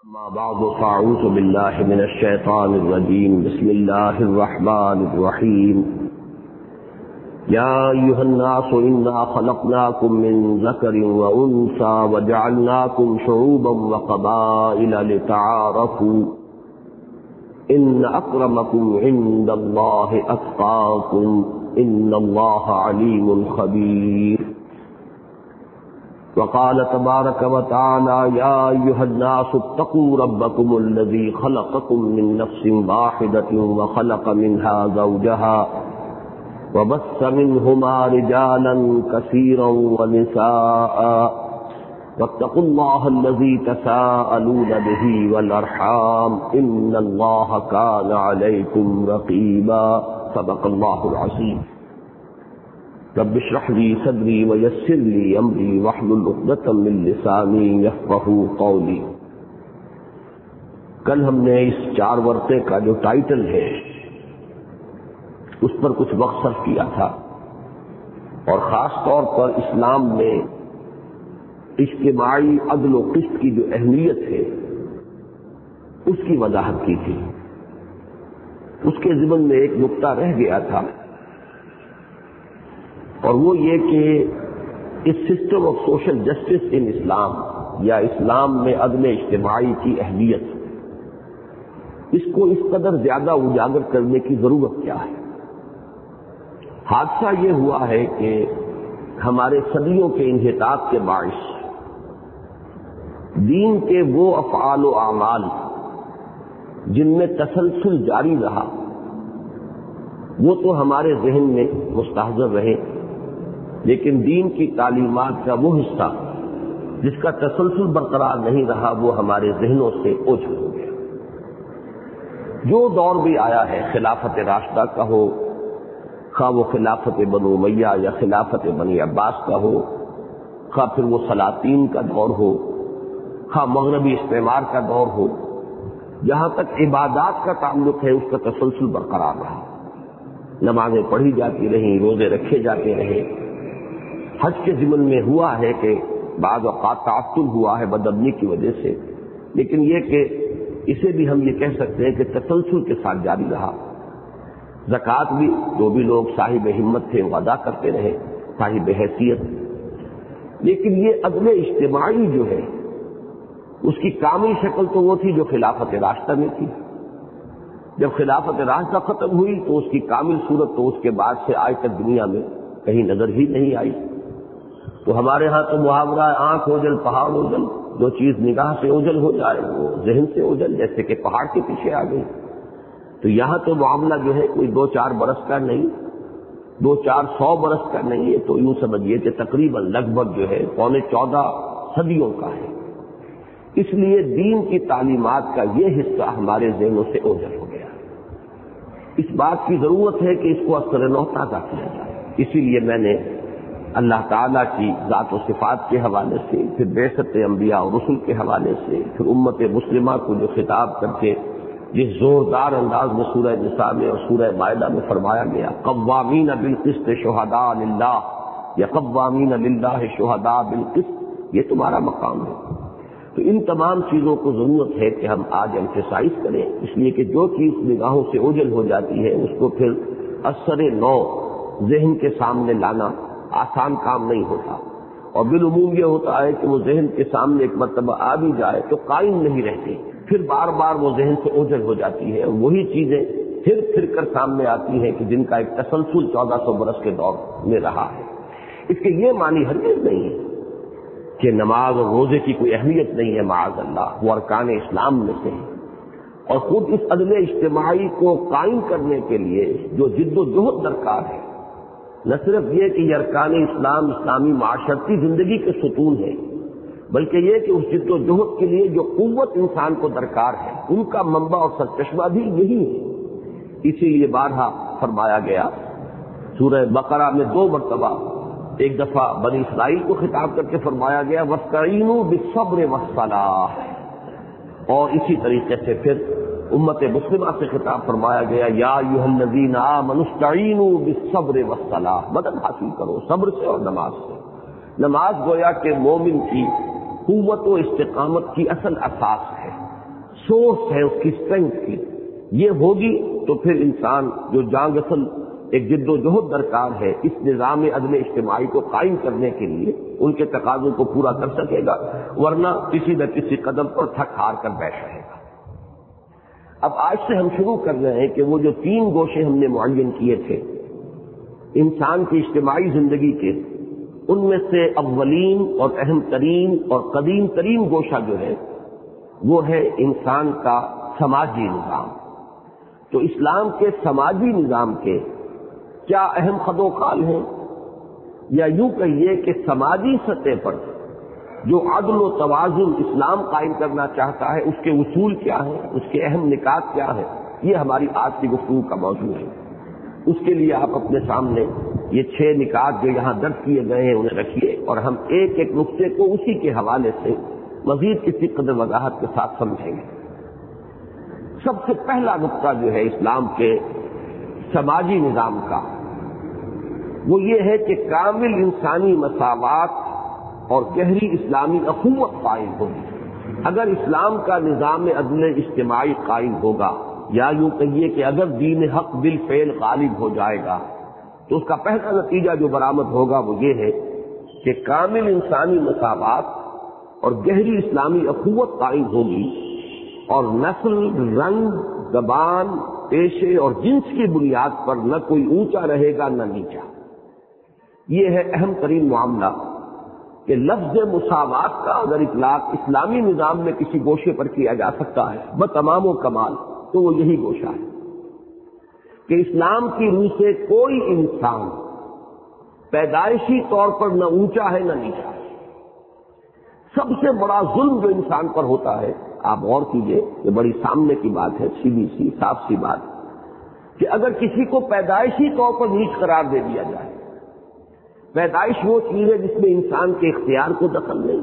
أما بعد فأعوذ بالله من الشيطان الرجيم. بسم الله الرحمن الرحيم. يا أيها الناس إنا خلقناكم من ذكر وأنثى وجعلناكم شعوبا وقبائل لتعارفوا إن أكرمكم عند الله أتقاكم إن الله عليم خبير. وقال تبارك وتعالى يا أيها الناس اتقوا ربكم الذي خلقكم من نفس واحدة وخلق منها زوجها وبث منهما رجالا كثيرا ونساء واتقوا الله الذي تساءلون به والأرحام إن الله كان عليكم رقيبا. صدق الله العظيم. رب اشرح لي صدري ويسر لي امري واحلل عقدة من لساني يفقهوا قولي. کل ہم نے اس 4 ورقے کا جو ٹائٹل ہے اس پر کچھ وقت صرف کیا تھا، اور خاص طور پر اسلام میں اجتماعی عدل و قسط کی جو اہمیت ہے اس کی وضاحت کی تھی. اس کے ضمن میں ایک نقطہ رہ گیا تھا، اور وہ یہ کہ اس system of social justice in Islam یا اسلام میں عدل اجتماعی کی اہمیت، اس کو اس قدر زیادہ اجاگر کرنے کی ضرورت کیا ہے. حادثہ یہ ہوا ہے کہ ہمارے صدیوں کے انحطاط کے باعث دین کے وہ افعال و اعمال جن میں تسلسل جاری رہا وہ تو ہمارے ذہن میں مستحضر رہے، لیکن دین کی تعلیمات کا وہ حصہ جس کا تسلسل برقرار نہیں رہا وہ ہمارے ذہنوں سے اوجھل ہو گیا. جو دور بھی آیا ہے، خلافت راشدہ کا ہو، خواہ وہ خلافت بنو امیہ یا خلافت بنی عباس کا ہو، خواہ پھر وہ سلاطین کا دور ہو، خواہ مغربی استعمار کا دور ہو، جہاں تک عبادات کا تعلق ہے اس کا تسلسل برقرار رہا. نمازیں پڑھی جاتی رہیں، روزے رکھے جاتے رہے. حج کے ضمن میں ہوا ہے کہ بعض اوقات تعطل ہوا ہے بدامنی کی وجہ سے، لیکن یہ کہ اسے بھی ہم یہ کہہ سکتے ہیں کہ تسلسل کے ساتھ جاری رہا. زکوٰۃ بھی جو بھی لوگ صاحب ہمت تھے وہ ادا کرتے رہے، صاحب حیثیت. لیکن یہ عدل اجتماعی جو ہے اس کی کامل شکل تو وہ تھی جو خلافت راشدہ میں تھی. جب خلافت راشدہ ختم ہوئی تو اس کی کامل صورت تو اس کے بعد سے آج تک دنیا میں کہیں نظر ہی نہیں آئی. تو ہمارے ہاں تو محاورہ آنکھ اوجل پہاڑ اوجل، جو چیز نگاہ سے اوجل ہو جائے وہ ذہن سے اوجل، جیسے کہ پہاڑ کے پیچھے آ گئی. تو یہاں تو معاملہ جو ہے کوئی 2-4 برس کا نہیں، 200-400 برس کا نہیں، یہ تو یوں سمجھیے کہ تقریباً لگ بھگ جو ہے 14 صدیوں کا ہے. اس لیے دین کی تعلیمات کا یہ حصہ ہمارے ذہنوں سے اوجل ہو گیا. اس بات کی ضرورت ہے کہ اس کو اثر نو تازہ کیا جائے. اسی لیے میں نے اللہ تعالیٰ کی ذات و صفات کے حوالے سے، پھر بعثت انبیاء اور رسل کے حوالے سے، پھر امت مسلمہ کو جو خطاب کر کے جس زوردار انداز میں سورہ نساء میں اور سورہ مائدہ میں فرمایا گیا قوامین بالقسط شہداء للہ یا قوامین للہ شہداء بالقسط، یہ تمہارا مقام ہے. تو ان تمام چیزوں کو ضرورت ہے کہ ہم آج ایمفیسائز کریں، اس لیے کہ جو چیز نگاہوں سے اوجل ہو جاتی ہے اس کو پھر اثر نو ذہن کے سامنے لانا آسان کام نہیں ہوتا. اور بالعموم یہ ہوتا ہے کہ وہ ذہن کے سامنے ایک مرتبہ آ بھی جائے تو قائم نہیں رہتی، پھر بار بار وہ ذہن سے اوجل ہو جاتی ہے، اور وہی چیزیں پھر کر سامنے آتی ہیں کہ جن کا ایک تسلسل 1400 برس کے دور میں رہا ہے. اس کے یہ معنی ہرگز نہیں ہے کہ نماز اور روزے کی کوئی اہمیت نہیں ہے، معاذ اللہ، وہ ارکان اسلام میں سے ہے. اور خود اس عدل اجتماعی کو قائم کرنے کے لیے جو جد و جہد درکار ہے، نہ صرف یہ کہ یہ ارکان اسلام اسلامی معاشرتی زندگی کے ستون ہیں، بلکہ یہ کہ اس جد و جہد کے لیے جو قوت انسان کو درکار ہے ان کا منبع اور سرچشمہ بھی یہی ہے. اسی لیے بارہا فرمایا گیا سورہ بقرہ میں 2 مرتبہ، ایک دفعہ بنی اسرائیل کو خطاب کر کے فرمایا گیا وَاسْتَعِینُوا بِالصَّبْرِ وَالصَّلَاةِ، اور اسی طریقے سے پھر امت مسلمہ سے خطاب فرمایا گیا یا ایھا الذین آمنوا استعینوا بالصبر والصلاۃ، مدد حاصل کرو صبر سے اور نماز سے. نماز گویا کہ مومن کی قوت و استقامت کی اصل اساس ہے. سورس ہے اس کی اسٹرینتھ کی، یہ ہوگی تو پھر انسان جو جان اصل ایک جد و جہد درکار ہے اس نظام عدل اجتماعی کو قائم کرنے کے لیے ان کے تقاضوں کو پورا کر سکے گا، ورنہ کسی نہ کسی قدم پر تھک ہار کر بیٹھ رہے گا۔ اب آج سے ہم شروع کر رہے ہیں کہ وہ جو 3 گوشے ہم نے معین کیے تھے انسان کی اجتماعی زندگی کے، ان میں سے اولین اور اہم ترین اور قدیم ترین گوشہ جو ہے وہ ہے انسان کا سماجی نظام۔ تو اسلام کے سماجی نظام کے کیا اہم خد و خال ہیں، یا یوں کہیے کہ سماجی سطح پر جو عدل و توازن اسلام قائم کرنا چاہتا ہے اس کے اصول کیا ہیں، اس کے اہم نکات کیا ہیں، یہ ہماری آج کی گفتگو کا موضوع ہے۔ اس کے لیے آپ اپنے سامنے یہ 6 نکات جو یہاں درج کیے گئے ہیں انہیں رکھیے، اور ہم ایک ایک نقطے کو اسی کے حوالے سے مزید کسی قدر وضاحت کے ساتھ سمجھیں گے۔ سب سے پہلا نقطہ جو ہے اسلام کے سماجی نظام کا وہ یہ ہے کہ کامل انسانی مساوات اور گہری اسلامی اخوت قائم ہوگی۔ اگر اسلام کا نظام عدل اجتماعی قائم ہوگا، یا یوں کہیے کہ اگر دین حق بالفعل غالب ہو جائے گا، تو اس کا پہلا نتیجہ جو برآمد ہوگا وہ یہ ہے کہ کامل انسانی مساوات اور گہری اسلامی اخوت قائم ہوگی، اور نسل، رنگ، زبان، پیشے اور جنس کی بنیاد پر نہ کوئی اونچا رہے گا نہ نیچا۔ یہ ہے اہم ترین معاملہ کہ لفظ مساوات کا اگر اطلاق اسلامی نظام میں کسی گوشے پر کیا جا سکتا ہے بتمام و کمال، تو وہ یہی گوشہ ہے کہ اسلام کی روح سے کوئی انسان پیدائشی طور پر نہ اونچا ہے نہ نیچا ہے۔ سب سے بڑا ظلم جو انسان پر ہوتا ہے، آپ غور کیجئے، یہ بڑی سامنے کی بات ہے، سیدھی سی صاف سی بات، کہ اگر کسی کو پیدائشی طور پر نیچ قرار دے دیا جائے، پیدائش وہ چیز ہے جس میں انسان کے اختیار کو دخل نہیں،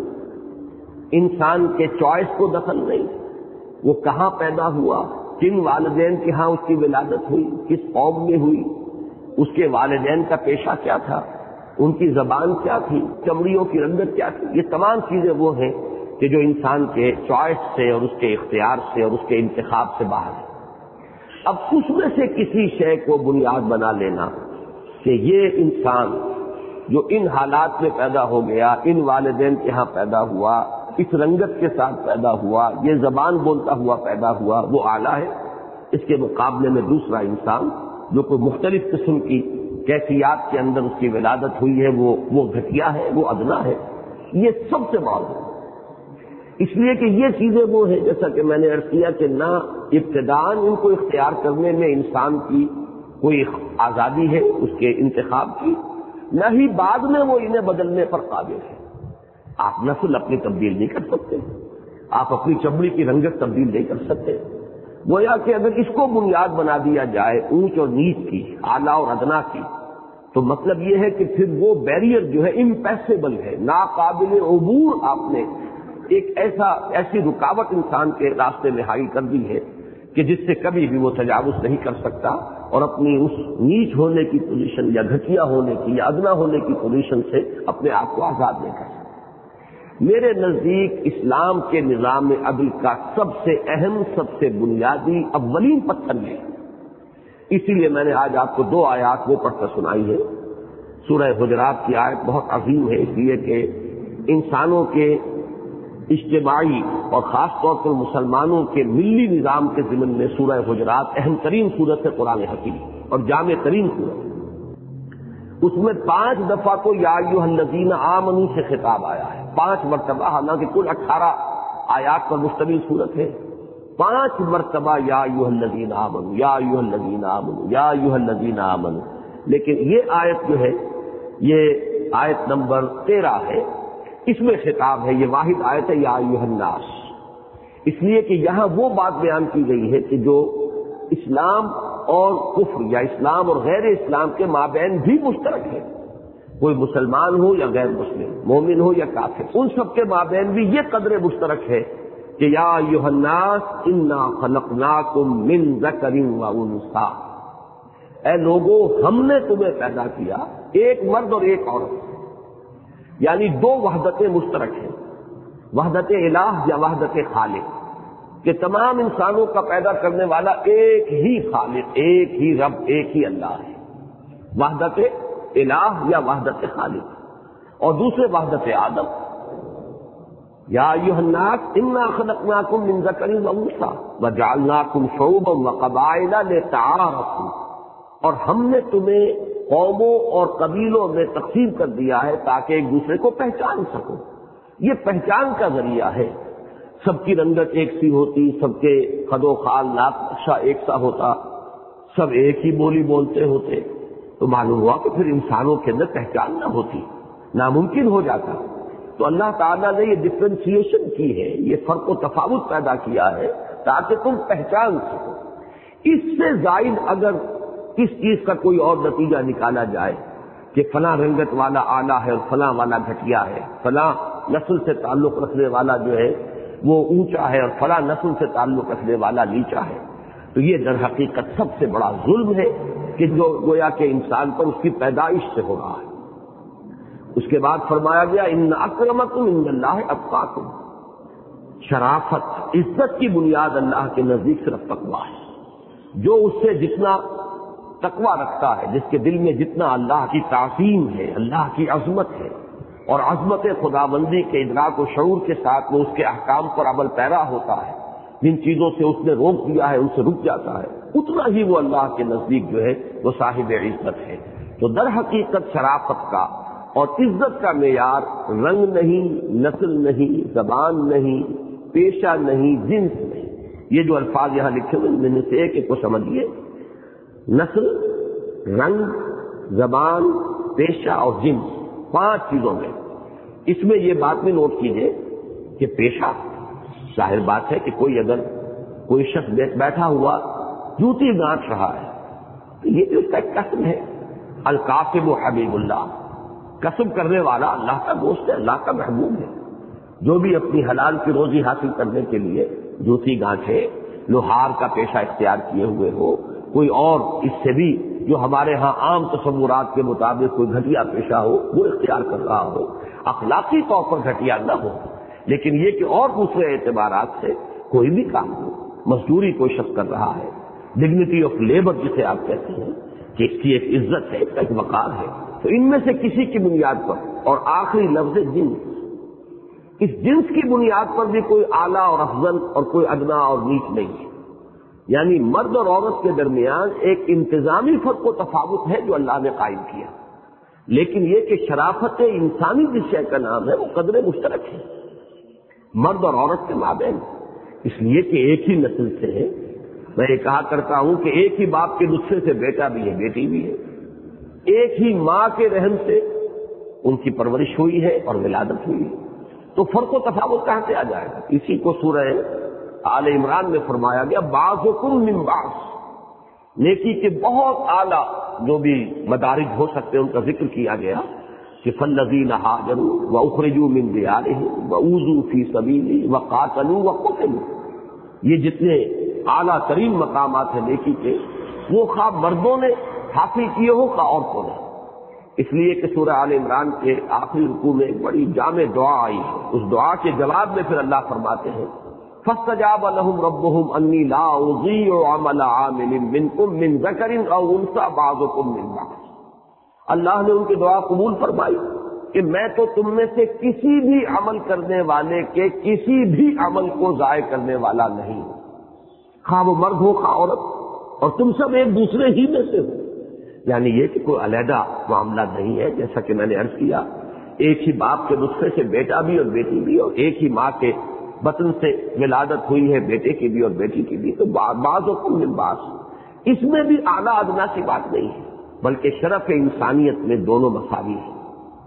انسان کے چوائس کو دخل نہیں، وہ کہاں پیدا ہوا، کن والدین کے ہاں اس کی ولادت ہوئی، کس قوم میں ہوئی، اس کے والدین کا پیشہ کیا تھا، ان کی زبان کیا تھی، چمڑیوں کی رنگت کیا تھی، یہ تمام چیزیں وہ ہیں کہ جو انسان کے چوائس سے اور اس کے اختیار سے اور اس کے انتخاب سے باہر ہے۔ اب اس میں سے کسی شے کو بنیاد بنا لینا کہ یہ انسان جو ان حالات میں پیدا ہو گیا، ان والدین کے ہاں پیدا ہوا، اس رنگت کے ساتھ پیدا ہوا، یہ زبان بولتا ہوا پیدا ہوا، وہ اعلیٰ ہے۔ اس کے مقابلے میں دوسرا انسان جو کوئی مختلف قسم کی کیفیات کے اندر اس کی ولادت ہوئی ہے وہ گھٹیا ہے، وہ ادنا ہے۔ یہ سب سے بڑا ہے، اس لیے کہ یہ چیزیں وہ ہیں جیسا کہ میں نے عرض کیا کہ نہ ابتداءً ان کو اختیار کرنے میں انسان کی کوئی آزادی ہے اس کے انتخاب کی، نہ ہی بعد میں وہ انہیں بدلنے پر قادر ہے۔ آپ نسل اپنی تبدیل نہیں کر سکتے، آپ اپنی چمڑی کی رنگت تبدیل نہیں کر سکتے۔ گویا کہ اگر اس کو بنیاد بنا دیا جائے اونچ اور نیچ کی، اعلیٰ اور ادنا کی، تو مطلب یہ ہے کہ پھر وہ بیریئر جو ہے امپیسیبل ہے، ناقابل عبور۔ آپ نے ایک ایسی رکاوٹ انسان کے راستے میں حائل کر دی ہے کہ جس سے کبھی بھی وہ تجاوز نہیں کر سکتا، اور اپنی اس نیچ ہونے کی پوزیشن یا گھٹیا ہونے کی یا ادنا ہونے کی پوزیشن سے اپنے آپ کو آزاد نہیں کر سکتا۔ میرے نزدیک اسلام کے نظام عدل کا سب سے اہم، سب سے بنیادی اولین پتھر ہے۔ اسی لیے میں نے آج آپ کو 2 آیات وہ پڑھ کر سنائی ہے۔ سورہ حجرات کی آیت بہت عظیم ہے، اس لیے کہ انسانوں کے اجتماعی اور خاص طور پر مسلمانوں کے ملی نظام کے ضمن میں سورہ حجرات اہم ترین سورت ہے قرآن حکیم اور جامع ترین سورت۔ اس میں 5 دفعہ تو یا ایھا الذین آمنوا سے خطاب آیا ہے، 5 مرتبہ، حالانکہ کل 18 آیات پر مشتمل سورت ہے۔ 5 مرتبہ یا ایھا الذین آمنوا، یا ایھا الذین آمنوا، یا ایھا الذین آمنوا۔ لیکن یہ آیت جو ہے یہ آیت نمبر 13 ہے، اس میں خطاب ہے، یہ واحد آیت ہے یا ایھا الناس، اس لیے کہ یہاں وہ بات بیان کی گئی ہے کہ جو اسلام اور کفر یا اسلام اور غیر اسلام کے مابین بھی مشترک ہے، کوئی مسلمان ہو یا غیر مسلم، مومن ہو یا کافر، ان سب کے مابین بھی یہ قدر مشترک ہے کہ یا ایھا الناس انا خلقناکم من ذکر و انثی، اے لوگو ہم نے تمہیں پیدا کیا ایک مرد اور ایک عورت، یعنی 2 وحدتیں مشترک ہیں، وحدت الہ یا وحدت خالق۔ کہ تمام انسانوں کا پیدا کرنے والا ایک ہی خالق، ایک ہی رب، ایک ہی اللہ ہے، وحدت الہ یا وحدت خالق، اور دوسرے وحدت آدم، یا ایھا الناس انا خلقناکم من ذکر و انثی وجعلناکم شعوبا وقبائل لتعارفوا، اور ہم نے تمہیں قوموں اور قبیلوں میں تقسیم کر دیا ہے تاکہ ایک دوسرے کو پہچان سکو۔ یہ پہچان کا ذریعہ ہے، سب کی رنگت ایک سی ہوتی، سب کے خد و خال ناک نقشہ ایک سا ہوتا، سب ایک ہی بولی بولتے ہوتے، تو معلوم ہوا کہ پھر انسانوں کے اندر پہچان نہ ہوتی، ناممکن ہو جاتا۔ تو اللہ تعالیٰ نے یہ ڈفرینسیشن کی ہے، یہ فرق و تفاوت پیدا کیا ہے تاکہ تم پہچان سکو۔ اس سے زائد اگر اس چیز کا کوئی اور نتیجہ نکالا جائے کہ فلاں رنگت والا اعلیٰ ہے اور فلاں والا گھٹیا ہے، فلاں نسل سے تعلق رکھنے والا جو ہے وہ اونچا ہے اور فلاں نسل سے تعلق رکھنے والا نیچا ہے، تو یہ در حقیقت سب سے بڑا ظلم ہے کہ جو گویا کہ انسان پر اس کی پیدائش سے ہو رہا ہے۔ اس کے بعد فرمایا گیا ان اکرمکم عند اللہ اتقاکم، شرافت، عزت کی بنیاد اللہ کے نزدیک صرف تقویٰ ہے۔ جو اس سے جتنا تقویٰ رکھتا ہے، جس کے دل میں جتنا اللہ کی تعظیم ہے، اللہ کی عظمت ہے، اور عظمت خداوندی کے ادراک و شعور کے ساتھ وہ اس کے احکام پر عمل پیرا ہوتا ہے، جن چیزوں سے اس نے روک دیا ہے ان سے رک جاتا ہے، اتنا ہی وہ اللہ کے نزدیک جو ہے وہ صاحب عزت ہے۔ تو در حقیقت شرافت کا اور عزت کا معیار رنگ نہیں، نسل نہیں، زبان نہیں، پیشہ نہیں، جنس نہیں۔ یہ جو الفاظ یہاں لکھے ہوئے ان میں سے ایک کو سمجھیے، نسل، رنگ، زبان، پیشہ اور جنس، 5 چیزوں میں۔ اس میں یہ بات بھی نوٹ کیجئے کہ پیشہ، ظاہر بات ہے کہ کوئی شخص بیٹھا ہوا جوتی گانٹ رہا ہے تو یہ بھی اس کا ایک کسب ہے۔ الکاسب حبیب اللہ، کسب کرنے والا اللہ کا دوست ہے، اللہ کا محبوب ہے۔ جو بھی اپنی حلال کی روزی حاصل کرنے کے لیے جوتی گانٹھے، لوہار کا پیشہ اختیار کیے ہوئے ہو، کوئی اور اس سے بھی جو ہمارے ہاں عام تصورات کے مطابق کوئی گھٹیا پیشہ ہو وہ اختیار کر رہا ہو، اخلاقی طور پر گھٹیا نہ ہو، لیکن یہ کہ اور دوسرے اعتبارات سے کوئی بھی کام ہو، مزدوری کوئی شخص کر رہا ہے، ڈگنیٹی آف لیبر جسے آپ کہتے ہیں کہ اس کی ایک عزت ہے، اس کا ایک وقار ہے، تو ان میں سے کسی کی بنیاد پر، اور آخری لفظ جنس، اس جنس کی بنیاد پر بھی کوئی اعلیٰ اور افضل اور کوئی ادنا اور نیچ نہیں ہے، یعنی مرد اور عورت کے درمیان ایک انتظامی فرق و تفاوت ہے جو اللہ نے قائم کیا، لیکن یہ کہ شرافت انسانی جس شے کا نام ہے وہ قدر مشترک ہے مرد اور عورت کے مابین، اس لیے کہ ایک ہی نسل سے ہے۔ میں یہ کہا کرتا ہوں کہ ایک ہی باپ کے نطفے سے بیٹا بھی ہے، بیٹی بھی ہے، ایک ہی ماں کے رحم سے ان کی پرورش ہوئی ہے اور ولادت ہوئی ہے، تو فرق و تفاوت کہاں سے آ جائے گا؟ اسی کو سورہ آل عمران میں فرمایا گیا بعضکم من بعض، نیکی کے بہت اعلیٰ جو بھی مدارج ہو سکتے ہیں ان کا ذکر کیا گیا کہ فالذین ہاجروا واخرجوا من دیارہم واوذوا فی سبیلی وقاتلوا وقتلوا، یہ جتنے اعلیٰ ترین مقامات ہیں نیکی کے، وہ خواہ مردوں نے حاصل کیے ہو خواہ عورتوں نے، اس لیے کہ سورہ آل عمران کے آخری رکوع میں ایک بڑی جامع دعا آئی ہے، اس دعا کے جواب میں پھر اللہ فرماتے ہیں فاستجاب لهم ربهم انی لا اضیع عمل عامل منکم من ذکر او انثى بعضکم من بعض، اللہ نے ان کی دعا قبول فرمائی کہ میں تو تم میں سے کسی بھی عمل کرنے والے کے کسی بھی عمل کو ضائع کرنے والا نہیں ہوں، خواہ وہ مرد ہو خواہ عورت، اور تم سب ایک دوسرے ہی میں سے ہو، یعنی یہ کہ کوئی علیحدہ معاملہ نہیں ہے، جیسا کہ میں نے عرض کیا ایک ہی باپ کے نطفے سے بیٹا بھی اور بیٹی بھی، اور ایک ہی ماں کے بطن سے ولادت ہوئی ہے بیٹے کی بھی اور بیٹی کی بھی، تو بعضکم من بعض، اس میں بھی اعلیٰ ادنا کی بات نہیں ہے، بلکہ شرف انسانیت میں دونوں مساوی ہیں،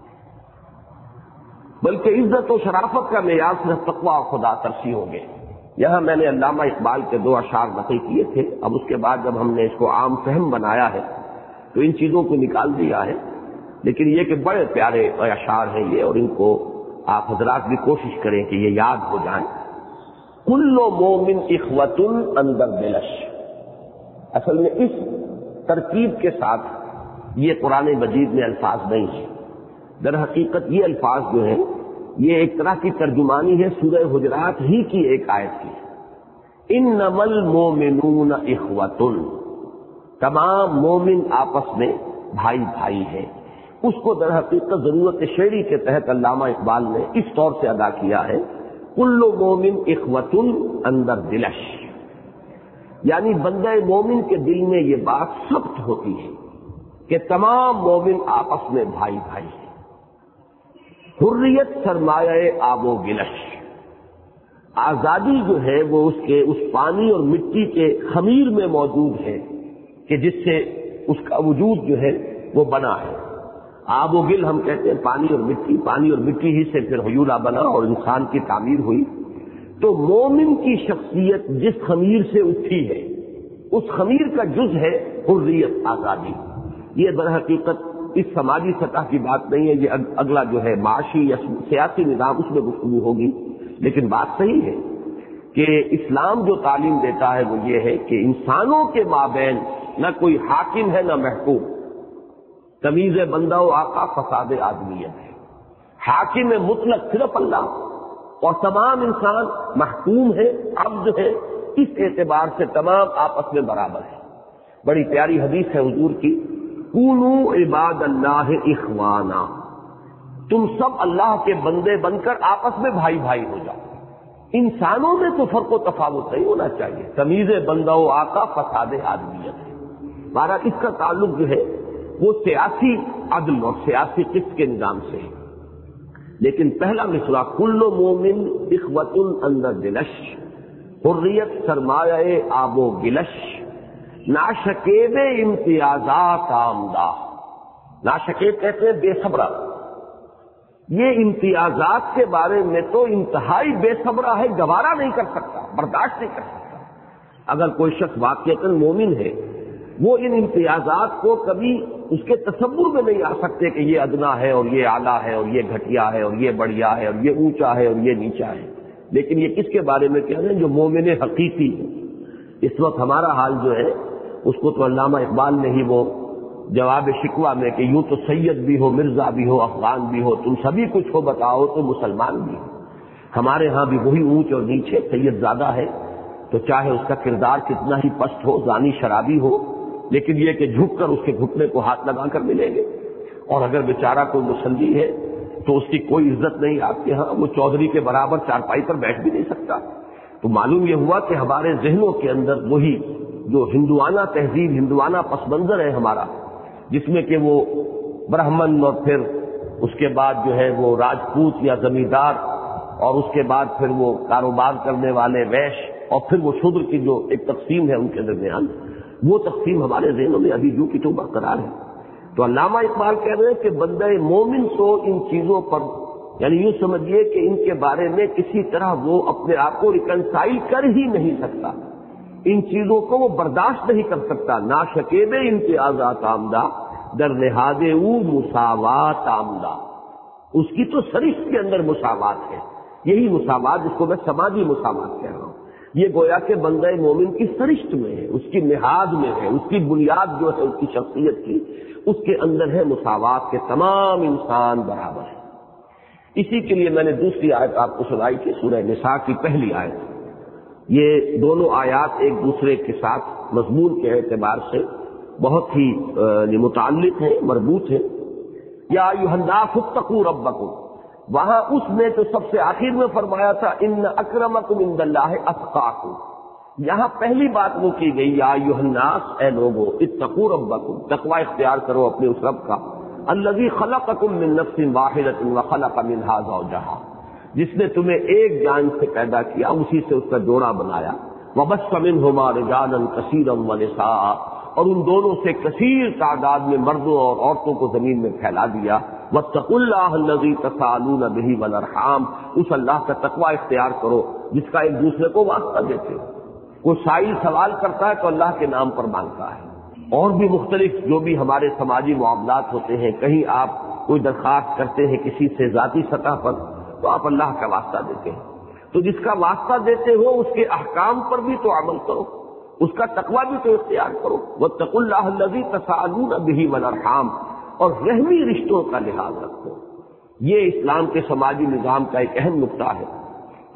بلکہ عزت و شرافت کا معیار صرف تقویٰ اور خدا ترسی ہو گئے۔ یہاں میں نے علامہ اقبال کے 2 اشعار نقل کیے تھے، اب اس کے بعد جب ہم نے اس کو عام فہم بنایا ہے تو ان چیزوں کو نکال دیا ہے، لیکن یہ کہ بڑے پیارے اشعار ہیں یہ، اور ان کو آپ حضرات بھی کوشش کریں کہ یہ یاد ہو جائیں۔ کل مومن اخوۃ اندر بلش، اصل میں اس ترکیب کے ساتھ یہ قرآن مجید میں الفاظ نہیں ہیں، در حقیقت یہ الفاظ جو ہیں یہ ایک طرح کی ترجمانی ہے سورہ حجرات ہی کی ایک آیت کی، انما المؤمنون اخوۃ، تمام مومن آپس میں بھائی بھائی ہیں۔ اس کو در حقیقت ضرورت شعری کے تحت علامہ اقبال نے اس طور سے ادا کیا ہے، کل مومن اخوۃ اندر دلش، یعنی بندہ مومن کے دل میں یہ بات ثبت ہوتی ہے کہ تمام مومن آپس میں بھائی بھائی ہیں۔ حریت سرمایہ آب و گلش، آزادی جو ہے وہ اس پانی اور مٹی کے خمیر میں موجود ہے کہ جس سے اس کا وجود جو ہے وہ بنا ہے۔ آب و گل ہم کہتے ہیں پانی اور مٹی ہی سے پھر حیولہ بنا اور انسان کی تعمیر ہوئی۔ تو مومن کی شخصیت جس خمیر سے اٹھی ہے اس خمیر کا جز ہے حریت، آزادی۔ یہ در حقیقت اس سماجی سطح کی بات نہیں ہے، یہ اگلا جو ہے معاشی یا سیاسی نظام اس میں گفتگو ہوگی، لیکن بات صحیح ہے کہ اسلام جو تعلیم دیتا ہے وہ یہ ہے کہ انسانوں کے مابین نہ کوئی حاکم ہے نہ محکوم، تمیز بندہ و آقا فساد آدمیت ہے۔ حاکم مطلق صرف اللہ اور تمام انسان محکوم ہے، عبد ہے، اس اعتبار سے تمام آپس میں برابر ہے۔ بڑی پیاری حدیث ہے حضور کی، کونوا عباد اللہ اخوانا، تم سب اللہ کے بندے بن کر آپس میں بھائی بھائی ہو جاؤ۔ انسانوں میں تو فرق و تفاوت نہیں ہونا چاہیے، تمیز بندہ و آقا فساد آدمیت ہے۔ ہمارا اس کا تعلق جو ہے وہ سیاسی عدل اور سیاسی قسط کے نظام سے ہے۔ لیکن پہلا مصرع کل مومن اخوۃ اندر دلش، حریت سرمایہ آب و گلش، ناشکیب امتیازات آمدہ، ناشکیب کہتے ہیں بے صبرہ، یہ امتیازات کے بارے میں تو انتہائی بے صبرہ ہے، گوارا نہیں کر سکتا، برداشت نہیں کر سکتا۔ اگر کوئی شخص واقعتاً مومن ہے وہ ان امتیازات کو کبھی اس کے تصور میں نہیں آ سکتے کہ یہ ادنا ہے اور یہ اعلیٰ ہے اور یہ گھٹیا ہے اور یہ بڑھیا ہے اور یہ اونچا ہے اور یہ نیچا ہے۔ لیکن یہ کس کے بارے میں کہہ رہے ہیں؟ جو مومن حقیقی ہے۔ اس وقت ہمارا حال جو ہے اس کو تو علامہ اقبال نے ہی وہ جواب شکوہ میں کہ یوں تو سید بھی ہو، مرزا بھی ہو، افغان بھی ہو، تم سبھی کچھ ہو، بتاؤ تو مسلمان بھی ہو۔ ہمارے ہاں بھی وہی اونچ اور نیچے، سید زیادہ ہے تو چاہے اس کا کردار کتنا ہی پست ہو، زانی شرابی ہو، لیکن یہ کہ جھک کر اس کے گھٹنے کو ہاتھ لگا کر ملیں گے۔ اور اگر بیچارہ کوئی مسلی ہے تو اس کی کوئی عزت نہیں آپ کے ہاں، وہ چودھری کے برابر چارپائی پر بیٹھ بھی نہیں سکتا۔ تو معلوم یہ ہوا کہ ہمارے ذہنوں کے اندر وہی جو ہندوانہ تہذیب، ہندوانہ پس منظر ہے ہمارا، جس میں کہ وہ برہمن اور پھر اس کے بعد جو ہے وہ راجپوت یا زمیندار اور اس کے بعد پھر وہ کاروبار کرنے والے ویش اور پھر وہ شودر کی جو ایک تقسیم ہے ان کے درمیان، وہ تقسیم ہمارے ذہنوں میں ابھی جو کی تو برقرار ہے۔ تو علامہ اقبال کہہ رہے ہیں کہ بندہ مومن تو ان چیزوں پر، یعنی یوں سمجھیے کہ ان کے بارے میں کسی طرح وہ اپنے آپ کو ریکنسائل کر ہی نہیں سکتا، ان چیزوں کو وہ برداشت نہیں کر سکتا۔ ناشکیب امتیازات آمدہ در نہاد او مساوات آمدہ، اس کی تو سرشت کے اندر مساوات ہے، یہی مساوات جس کو میں سماجی مساوات کہہ رہا ہوں، یہ گویا کہ بندہ مومن کی سرشت میں ہے، اس کی نہاد میں ہے، اس کی بنیاد جو ہے اس کی شخصیت کی، اس کے اندر ہے مساوات کے تمام انسان برابر ہیں۔ اسی کے لیے میں نے دوسری آیت آپ کو سنائی تھی، سورہ نساء کی پہلی آیت۔ یہ دونوں آیات ایک دوسرے کے ساتھ مضمون کے اعتبار سے بہت ہی متعلق ہیں، مربوط ہیں۔ یا ایھا الناس اتقوا ربکم، وہاں اس نے تو سب سے آخر میں فرمایا تھا ان اکرمکم عند اللہ اتقاکم، یہاں پہلی بات وہ کی گئی یا ایھا الناس، اے لوگو، اتقوا ربکم، تقوی اختیار کرو اپنے اس رب کا، الذی خلقکم من نفس واحدۃ وخلق منها زوجها، جس نے تمہیں ایک جان سے پیدا کیا، اسی سے اس کا جوڑا بنایا، وبث منہما رجالا کثیرا ونساء، اور ان دونوں سے کثیر تعداد میں مردوں اور عورتوں کو زمین میں پھیلا دیا، واتقوا اللہ الذی تساءلون بہ والارحام، اس اللہ کا تقوی اختیار کرو جس کا ایک دوسرے کو واسطہ دیتے ہو۔ کوئی سائل سوال کرتا ہے تو اللہ کے نام پر مانگتا ہے، اور بھی مختلف جو بھی ہمارے سماجی معاملات ہوتے ہیں، کہیں آپ کوئی درخواست کرتے ہیں کسی سے ذاتی سطح پر تو آپ اللہ کا واسطہ دیتے ہیں، تو جس کا واسطہ دیتے ہو اس کے احکام پر بھی تو عمل کرو، اس کا تقوی بھی تو اختیار کرو، واتقوا اللہ الذی تساءلون بہ والارحام، اور رحمی رشتوں کا لحاظ رکھو۔ یہ اسلام کے سماجی نظام کا ایک اہم نقطہ ہے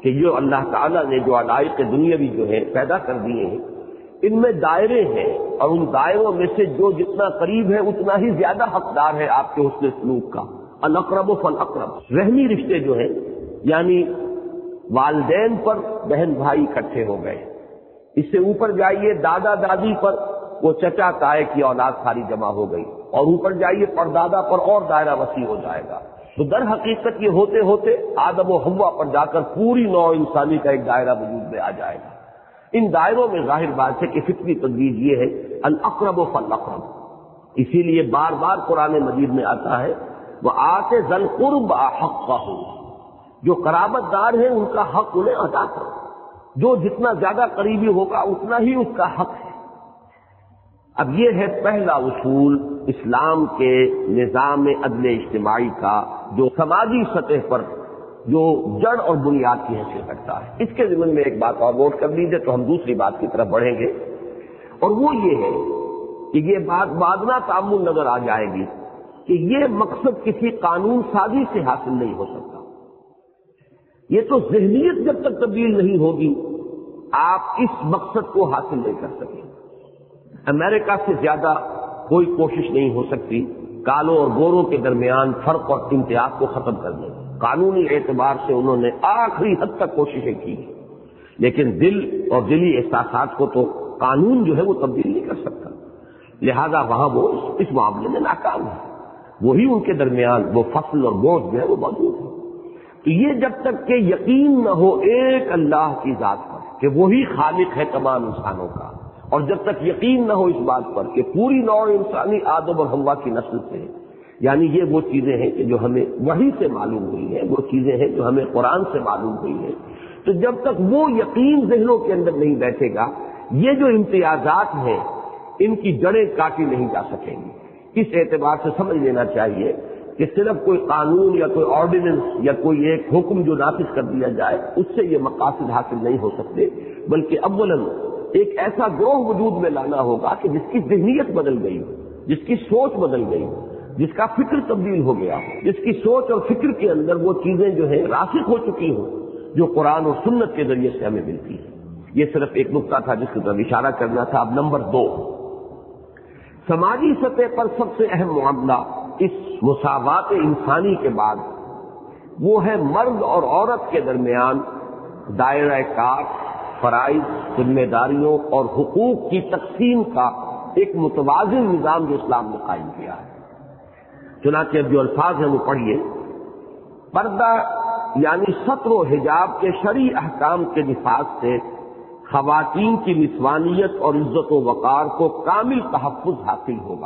کہ جو اللہ تعالیٰ نے جو علائق دنیاوی جو ہے پیدا کر دیے ہیں، ان میں دائرے ہیں، اور ان دائروں میں سے جو جتنا قریب ہے اتنا ہی زیادہ حقدار ہے آپ کے حسن سلوک کا۔ الاقرب فالاقرب، رحمی رشتے جو ہیں، یعنی والدین پر بہن بھائی اکٹھے ہو گئے، اس سے اوپر جائیے دادا دادی پر وہ چچا تائے کی اولاد ساری جمع ہو گئی، اور اوپر جائیے پردادا پر اور دائرہ وسیع ہو جائے گا۔ تو در حقیقت یہ ہوتے ہوتے آدم و حوا پر جا کر پوری نوع انسانی کا ایک دائرہ وجود میں آ جائے گا۔ ان دائروں میں ظاہر بات ہے کہ فطری تدبیر یہ ہے الاقرب فالاقرب، اسی لیے بار بار قرآن مجید میں آتا ہے وآت ذی القربى حقہ، جو قرابت دار ہیں ان کا حق انہیں ادا کرو، جو جتنا زیادہ قریبی ہوگا اتنا ہی اس کا حق ہے۔ اب یہ ہے پہلا اصول اسلام کے نظام عدل اجتماعی کا، جو سماجی سطح پر جو جڑ اور بنیاد کی حیثیت رکھتا ہے۔ اس کے ضمن میں ایک بات اور نوٹ کر لیجیے تو ہم دوسری بات کی طرف بڑھیں گے، اور وہ یہ ہے کہ یہ بات بادنا تعامل نظر آ جائے گی کہ یہ مقصد کسی قانون سازی سے حاصل نہیں ہو سکتا۔ یہ تو ذہنیت جب تک تبدیل نہیں ہوگی آپ اس مقصد کو حاصل نہیں کر سکیں۔ امریکہ سے زیادہ کوئی کوشش نہیں ہو سکتی کالوں اور گوروں کے درمیان فرق اور امتیاز کو ختم کرنے کی۔ قانونی اعتبار سے انہوں نے آخری حد تک کوششیں کی، لیکن دل اور دلی احساسات کو تو قانون جو ہے وہ تبدیل نہیں کر سکتا، لہذا وہاں وہ اس معاملے میں ناکام ہے۔ وہی ان کے درمیان وہ فصل اور گوشت جو ہے وہ موجود ہے۔ تو یہ جب تک کہ یقین نہ ہو ایک اللہ کی ذات پر کہ وہی خالق ہے تمام انسانوں کا، اور جب تک یقین نہ ہو اس بات پر کہ پوری نوع انسانی آدم اور حوا کی نسل سے ہے، یعنی یہ وہ چیزیں ہیں کہ جو ہمیں وحی سے معلوم ہوئی ہیں، وہ چیزیں ہیں جو ہمیں قرآن سے معلوم ہوئی ہیں، تو جب تک وہ یقین ذہنوں کے اندر نہیں بیٹھے گا یہ جو امتیازات ہیں ان کی جڑیں کاٹی نہیں جا سکیں گی۔ اس اعتبار سے سمجھ لینا چاہیے کہ صرف کوئی قانون یا کوئی آرڈیننس یا کوئی ایک حکم جو نافذ کر دیا جائے اس سے یہ مقاصد حاصل نہیں ہو سکتے، بلکہ اولاً ایک ایسا گروہ وجود میں لانا ہوگا کہ جس کی ذہنیت بدل گئی ہو، جس کی سوچ بدل گئی ہو، جس کا فکر تبدیل ہو گیا ہو، جس کی سوچ اور فکر کے اندر وہ چیزیں جو ہیں راسخ ہو چکی ہوں جو قرآن اور سنت کے ذریعے سے ہمیں ملتی ہیں۔ یہ صرف ایک نقطہ تھا جس کی طرف اشارہ کرنا تھا۔ اب نمبر 2، سماجی سطح پر سب سے اہم معاملہ اس مساوات انسانی کے بعد وہ ہے مرد اور عورت کے درمیان دائرہ کار، فرائض، ذمہ داریوں اور حقوق کی تقسیم کا ایک متوازن نظام جو اسلام نے قائم کیا ہے۔ چنانچہ اب جو الفاظ ہیں وہ پڑھیے۔ پردہ یعنی ستر و حجاب کے شرعی احکام کے نفاذ سے خواتین کی نسوانیت اور عزت و وقار کو کامل تحفظ حاصل ہوگا۔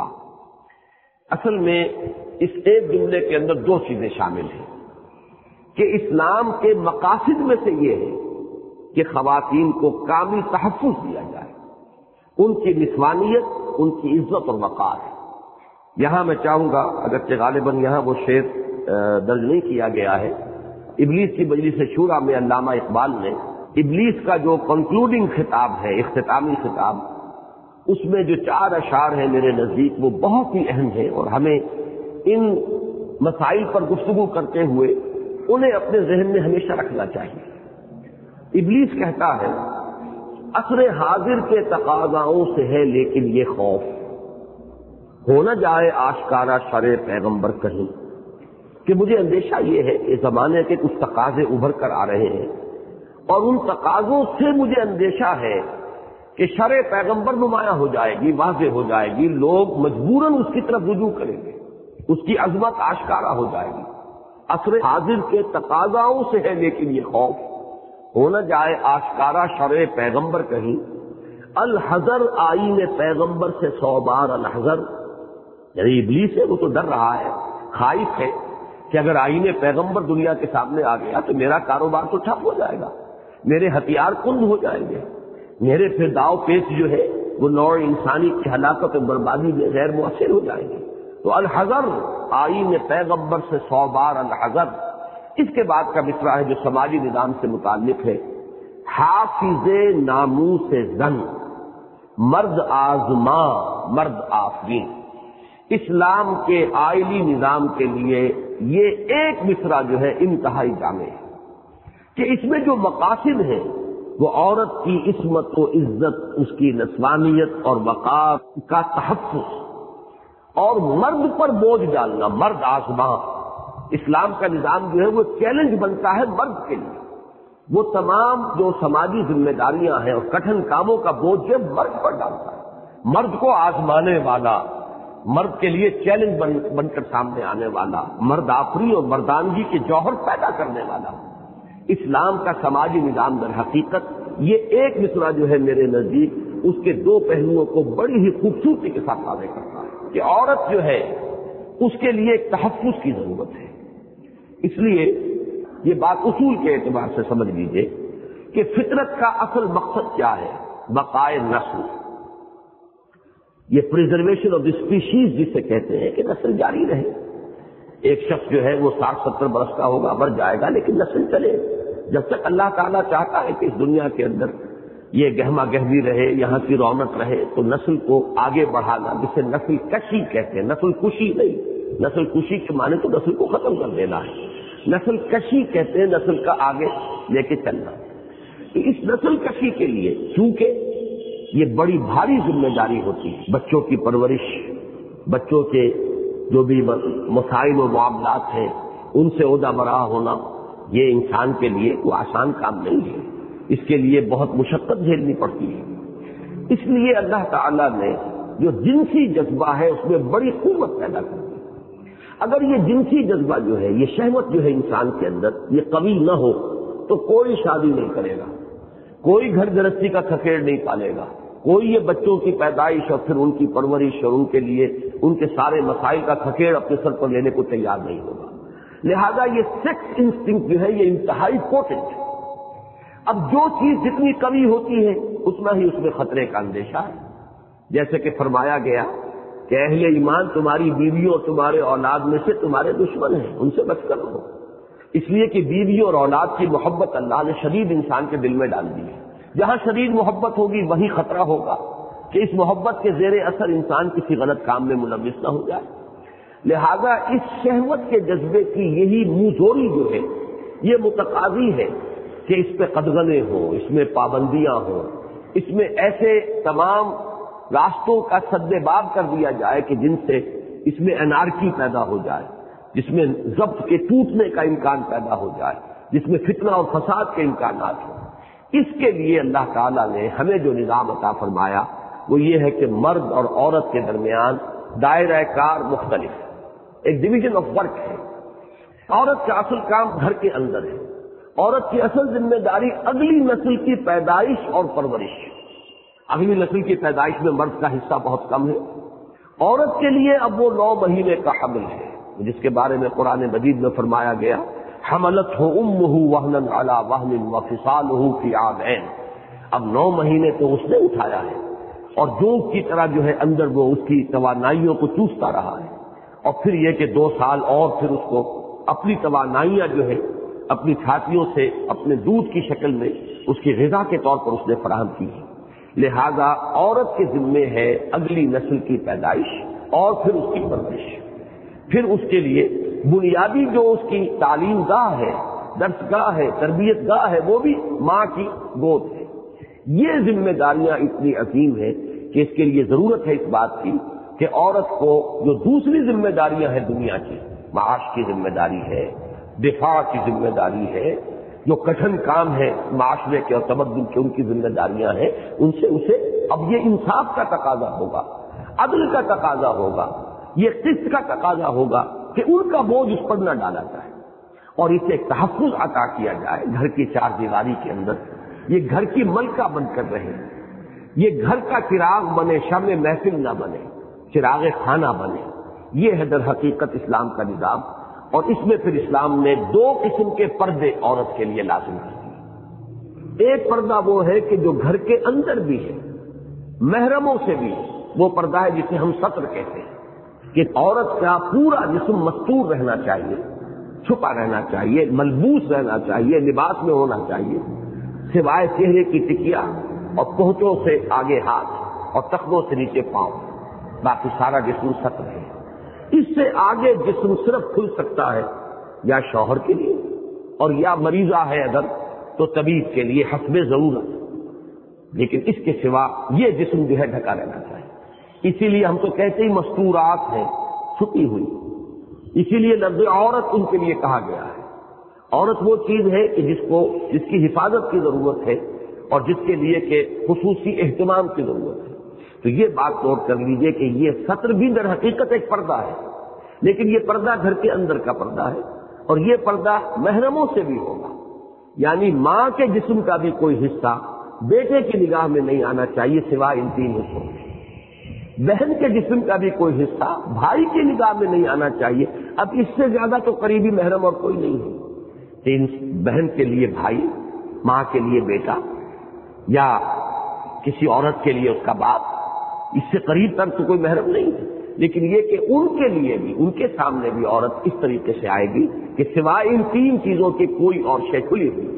اصل میں اس ایک جملے کے اندر دو چیزیں شامل ہیں کہ اسلام کے مقاصد میں سے یہ ہے کہ خواتین کو کامل تحفظ دیا جائے، ان کی نسوانیت، ان کی عزت اور وقار ہے۔ یہاں میں چاہوں گا، اگرچہ غالباً یہاں وہ شعر درج نہیں کیا گیا ہے، ابلیس کی مجلس شورا میں علامہ اقبال نے ابلیس کا جو کنکلوڈنگ خطاب ہے، اختتامی خطاب، اس میں جو 4 اشعار ہیں میرے نزدیک وہ بہت ہی اہم ہیں، اور ہمیں ان مسائل پر گفتگو کرتے ہوئے انہیں اپنے ذہن میں ہمیشہ رکھنا چاہیے۔ ابلیس کہتا ہے عصر حاضر کے تقاضاؤں سے ہے لیکن یہ خوف، ہو نہ جائے آشکارا شرع پیغمبر کہیں، کہ مجھے اندیشہ یہ ہے کہ زمانے کے کچھ تقاضے ابھر کر آ رہے ہیں، اور ان تقاضوں سے مجھے اندیشہ ہے کہ شرع پیغمبر نمایاں ہو جائے گی، واضح ہو جائے گی، لوگ مجبوراً اس کی طرف رجوع کریں گے، اس کی عظمت آشکارا ہو جائے گی۔ عصر حاضر کے تقاضاؤں سے ہے لیکن یہ خوف، ہو نہ جائے آشکارا شرع پیغمبر کہیں، الحذر آئین پیغمبر سے 100 بار الحذر، یعنی ابلیس ہے وہ تو ڈر رہا ہے، خائف ہے کہ اگر آئین پیغمبر دنیا کے سامنے آ گیا تو میرا کاروبار تو ٹھپ ہو جائے گا، میرے ہتھیار کند ہو جائیں گے، میرے پھر داؤ پیچ جو ہے وہ نوع انسانی کی ہلاکت و بربادی میں غیر مؤثر ہو جائیں گے۔ تو الحذر آئین پیغمبر سے 100 بار الحذر۔ اس کے بعد کا مصرع ہے جو سماجی نظام سے متعلق ہے، حافظ ناموس زن، مرد آزماں مرد آفرین۔ اسلام کے آئلی نظام کے لیے یہ ایک مصرع جو ہے انتہائی جامع ہے۔ کہ اس میں جو مقاصد ہیں وہ عورت کی عصمت و عزت، اس کی نسوانیت اور وقار کا تحفظ، اور مرد پر بوجھ ڈالنا، مرد آزماں۔ اسلام کا نظام جو ہے وہ چیلنج بنتا ہے مرد کے لیے، وہ تمام جو سماجی ذمہ داریاں ہیں اور کٹھن کاموں کا بوجھ جو مرد پر ڈالتا ہے، مرد کو آزمانے والا، مرد کے لیے چیلنج بن کر سامنے آنے والا، مرد آفری اور مردانگی کے جوہر پیدا کرنے والا اسلام کا سماجی نظام در حقیقت یہ ایک مصرع جو ہے میرے نزدیک اس کے دو پہلوؤں کو بڑی ہی خوبصورتی کے ساتھ واضح کرتا ہے کہ عورت جو ہے اس کے لیے ایک تحفظ کی ضرورت ہے۔ اس لیے یہ بات اصول کے اعتبار سے سمجھ لیجئے کہ فطرت کا اصل مقصد کیا ہے؟ بقائے نسل، یہ پریزرویشن آف دی اسپیشیز جسے کہتے ہیں کہ نسل جاری رہے۔ ایک شخص جو ہے وہ 60-70 برس کا ہوگا، مر جائے گا، لیکن نسل چلے جب تک اللہ تعالیٰ چاہتا ہے کہ اس دنیا کے اندر یہ گہما گہمی رہے، یہاں کی رونق رہے، تو نسل کو آگے بڑھانا، جسے نسل کشی کہتے ہیں، نسل کشی نہیں، نسل کشی کے معنی تو نسل کو ختم کر دینا ہے، نسل کشی کہتے ہیں نسل کا آگے لے کے چلنا۔ تو اس نسل کشی کے لیے چونکہ یہ بڑی بھاری ذمہ داری ہوتی ہے، بچوں کی پرورش، بچوں کے جو بھی مسائل و معاملات ہیں ان سے عہدہ برآ ہونا، یہ انسان کے لیے کوئی آسان کام نہیں ہے، اس کے لیے بہت مشقت جھیلنی پڑتی ہے۔ اس لیے اللہ تعالیٰ نے جو جنسی جذبہ ہے اس میں بڑی قوت پیدا کر دی۔ اگر یہ جنسی جذبہ جو ہے، یہ شہوت جو ہے انسان کے اندر یہ قوی نہ ہو تو کوئی شادی نہیں کرے گا، کوئی گھر گرہستی کا کھکیڑ نہیں پالے گا، کوئی یہ بچوں کی پیدائش اور پھر ان کی پرورش اور ان کے لیے ان کے سارے مسائل کا کھکیڑ اپنے سر پر لینے کو تیار نہیں ہوگا۔ لہذا یہ سیکس انسٹنکٹ جو ہے یہ انتہائی پوٹنٹ ہے۔ اب جو چیز جتنی قوی ہوتی ہے اتنا ہی اس میں خطرے کا اندیشہ ہے، جیسے کہ فرمایا گیا کہ اہل ایمان تمہاری بیویوں اور تمہارے اولاد میں سے تمہارے دشمن ہیں، ان سے بچ کر رہو، اس لیے کہ بیویوں اور اولاد کی محبت اللہ نے شدید انسان کے دل میں ڈال دی ہے۔ جہاں شدید محبت ہوگی وہی خطرہ ہوگا کہ اس محبت کے زیر اثر انسان کسی غلط کام میں ملوث نہ ہو جائے۔ لہذا اس شہوت کے جذبے کی یہی منہ زوری جو ہے یہ متقاضی ہے کہ اس پہ قدغنیں ہوں، اس میں پابندیاں ہوں، اس میں ایسے تمام راستوں کا سد باب کر دیا جائے کہ جن سے اس میں انارکی پیدا ہو جائے، جس میں ضبط کے ٹوٹنے کا امکان پیدا ہو جائے، جس میں فتنہ اور فساد کے امکانات ہوں۔ اس کے لیے اللہ تعالیٰ نے ہمیں جو نظام عطا فرمایا وہ یہ ہے کہ مرد اور عورت کے درمیان دائرہ کار مختلف، ایک ڈویژن آف ورک ہے۔ عورت کا اصل کام گھر کے اندر ہے، عورت کی اصل ذمہ داری اگلی نسل کی پیدائش اور پرورش۔ اگلی نسل کی پیدائش میں مرد کا حصہ بہت کم ہے، عورت کے لیے اب وہ 9 مہینے کا حمل ہے جس کے بارے میں قرآن مجید میں فرمایا گیا حملتہ امہ وہنا علی وہن وفصالہ فی عامین۔ اب 9 مہینے تو اس نے اٹھایا ہے اور جوک کی طرح جو ہے اندر وہ اس کی توانائیوں کو چوستا رہا ہے، اور پھر یہ کہ 2 سال اور پھر اس کو اپنی توانائیاں جو ہے اپنی چھاتیوں سے اپنے دودھ کی شکل میں اس کی غذا کے طور پر اس نے فراہم کی ہے۔ لہذا عورت کے ذمے ہے اگلی نسل کی پیدائش اور پھر اس کی پرورش، پھر اس کے لیے بنیادی جو اس کی تعلیم گاہ ہے، درس گاہ ہے، تربیت گاہ ہے، وہ بھی ماں کی گود ہے۔ یہ ذمہ داریاں اتنی عظیم ہیں کہ اس کے لیے ضرورت ہے اس بات کی کہ عورت کو جو دوسری ذمہ داریاں ہیں دنیا کی، معاش کی ذمہ داری ہے، دفاع کی ذمہ داری ہے، جو کٹھن کام ہے معاشرے کے اور تمدن کے ان کی ذمہ داریاں ہیں، ان سے اسے اب یہ انصاف کا تقاضا ہوگا، عدل کا تقاضا ہوگا، یہ قسط کا تقاضا ہوگا کہ ان کا بوجھ اس پر نہ ڈالا جائے اور اسے ایک تحفظ عطا کیا جائے گھر کی 4 دیواری کے اندر، یہ گھر کی ملکہ بن کر رہے، یہ گھر کا چراغ بنے، شمع محفل نہ بنے، چراغ خانہ بنے۔ یہ ہے در حقیقت اسلام کا نظام، اور اس میں پھر اسلام نے 2 قسم کے پردے عورت کے لیے لازم کر دیے۔ ایک پردہ وہ ہے کہ جو گھر کے اندر بھی ہے، محرموں سے بھی، وہ پردہ ہے جسے ہم ستر کہتے ہیں کہ عورت کا پورا جسم مستور رہنا چاہیے، چھپا رہنا چاہیے، ملبوس رہنا چاہیے، لباس میں ہونا چاہیے، سوائے چہرے کی ٹکیا اور پہنچوں سے آگے ہاتھ اور تخبوں سے نیچے پاؤں، باقی سارا جسم ستر ہے۔ اس سے آگے جسم صرف کھل سکتا ہے یا شوہر کے لیے، اور یا مریضہ ہے اگر تو طبیب کے لیے حسب ضرورت، لیکن اس کے سوا یہ جسم جو ہے ڈھکا رہنا چاہیے۔ اسی لیے ہم تو کہتے ہی مستورات ہیں، چھپی ہوئی، اسی لیے لفظ عورت ان کے لیے کہا گیا ہے۔ عورت وہ چیز ہے کہ جس کی حفاظت کی ضرورت ہے اور جس کے لیے کہ خصوصی اہتمام کی ضرورت ہے۔ تو یہ بات نوٹ کر لیجئے کہ یہ سطر بھی در حقیقت ایک پردہ ہے، لیکن یہ پردہ گھر کے اندر کا پردہ ہے، اور یہ پردہ محرموں سے بھی ہوگا، یعنی ماں کے جسم کا بھی کوئی حصہ بیٹے کی نگاہ میں نہیں آنا چاہیے سوائے ان تین حصوں کے۔ بہن کے جسم کا بھی کوئی حصہ بھائی کی نگاہ میں نہیں آنا چاہیے۔ اب اس سے زیادہ تو قریبی محرم اور کوئی نہیں ہے۔ بہن کے لیے بھائی، ماں کے لیے بیٹا، یا کسی عورت کے لیے اس کا باپ، اس سے قریب تر تو کوئی محرم نہیں ہے، لیکن یہ کہ ان کے لیے بھی، ان کے سامنے بھی عورت اس طریقے سے آئے گی کہ سوائے ان تین چیزوں کی کوئی اور شے کھلی ہوئی۔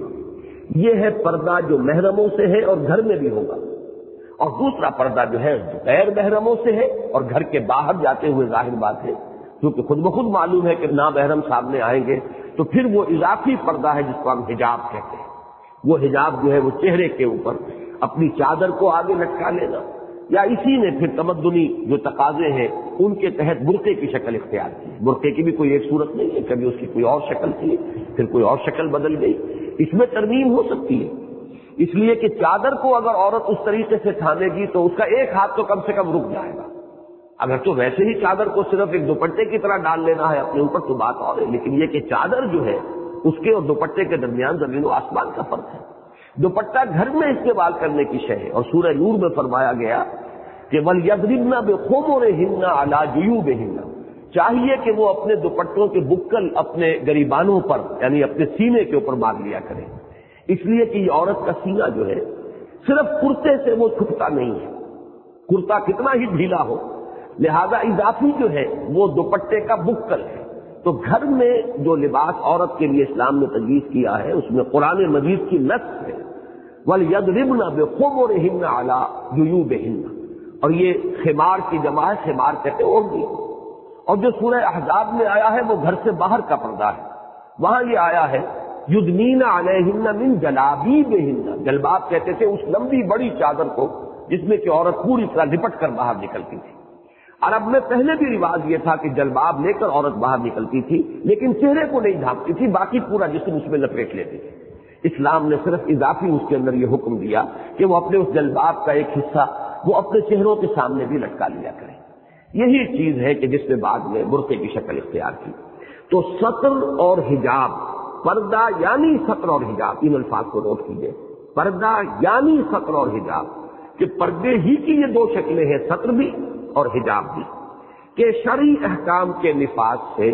یہ ہے پردہ جو محرموں سے ہے اور گھر میں بھی ہوگا، اور دوسرا پردہ جو ہے غیر محرموں سے ہے اور گھر کے باہر جاتے ہوئے ظاہر بات ہے، کیونکہ خود بخود معلوم ہے کہ نامحرم سامنے آئیں گے تو پھر وہ اضافی پردہ ہے جس کو ہم حجاب کہتے ہیں۔ وہ حجاب جو ہے وہ چہرے کے اوپر اپنی چادر کو آگے لٹکا لینا، یا اسی نے پھر تمدنی جو تقاضے ہیں ان کے تحت برقعے کی شکل اختیار کی۔ برقعے کی بھی کوئی ایک صورت نہیں ہے، کبھی اس کی کوئی اور شکل تھی، پھر کوئی اور شکل بدل گئی، اس میں ترمیم ہو سکتی ہے۔ اس لیے کہ چادر کو اگر عورت اس طریقے سے تھامے گی تو اس کا ایک ہاتھ تو کم سے کم رک جائے گا۔ اگر تو ویسے ہی چادر کو صرف ایک دوپٹے کی طرح ڈال لینا ہے اپنے اوپر تو بات اور ہے، لیکن یہ کہ چادر جو ہے اس کے اور دوپٹے کے درمیان زمین و آسمان کا فرق ہے۔ دوپٹہ گھر میں استعمال کرنے کی شے ہے، اور سورہ نور میں فرمایا گیا کہ وَلْيَضْرِبْنَ بِخُمُرِهِنَّ عَلَى جُيُوبِهِنَّ، چاہیے کہ وہ اپنے دوپٹوں کے بکل اپنے گریبانوں پر یعنی اپنے سینے کے اوپر مار لیا کریں، اس لیے کہ یہ عورت کا سینہ جو ہے صرف کرتے سے وہ چھپتا نہیں ہے، کرتا کتنا ہی ڈھیلا ہو، لہذا اضافی جو ہے وہ دوپٹے کا بکل ہے۔ تو گھر میں جو لباس عورت کے لیے اسلام نے تجویز کیا ہے اس میں قرآن مجید کی نص ہے وَلْيَضْرِبْنَ بِخُمُرِهِنَّ عَلَى جُيُوبِهِنَّ، اور یہ خمار کی جمع ہے، خمار کہتے ہیں اوڑھنی، اور جو سورہ احزاب میں آیا ہے وہ گھر سے باہر کا پردہ ہے، وہاں یہ آیا ہے یدنین علیہن من جلابیبہن، جلباب کہتے تھے اس لمبی بڑی چادر کو جس میں کہ عورت پوری طرح لپٹ کر باہر نکلتی تھی۔ عرب میں پہلے بھی رواج یہ تھا کہ جلباب لے کر عورت باہر نکلتی تھی، لیکن چہرے کو نہیں ڈھانپتی تھی، باقی پورا جسم اس میں لپیٹ لیتی تھی۔ اسلام نے صرف اضافی اس کے اندر یہ حکم دیا کہ وہ اپنے اس جلباب کا ایک حصہ وہ اپنے چہروں کے سامنے بھی لٹکا لیا کریں۔ یہی چیز ہے کہ جس نے بعد میں برقعے کی شکل اختیار کی۔ تو سطر اور حجاب، پردہ یعنی سطر اور حجاب، ان الفاظ کو نوٹ کیجیے، پردہ یعنی سطر اور حجاب، کہ پردے ہی کی یہ دو شکلیں ہیں، سطر بھی اور حجاب بھی، کہ شرعی احکام کے نفاذ سے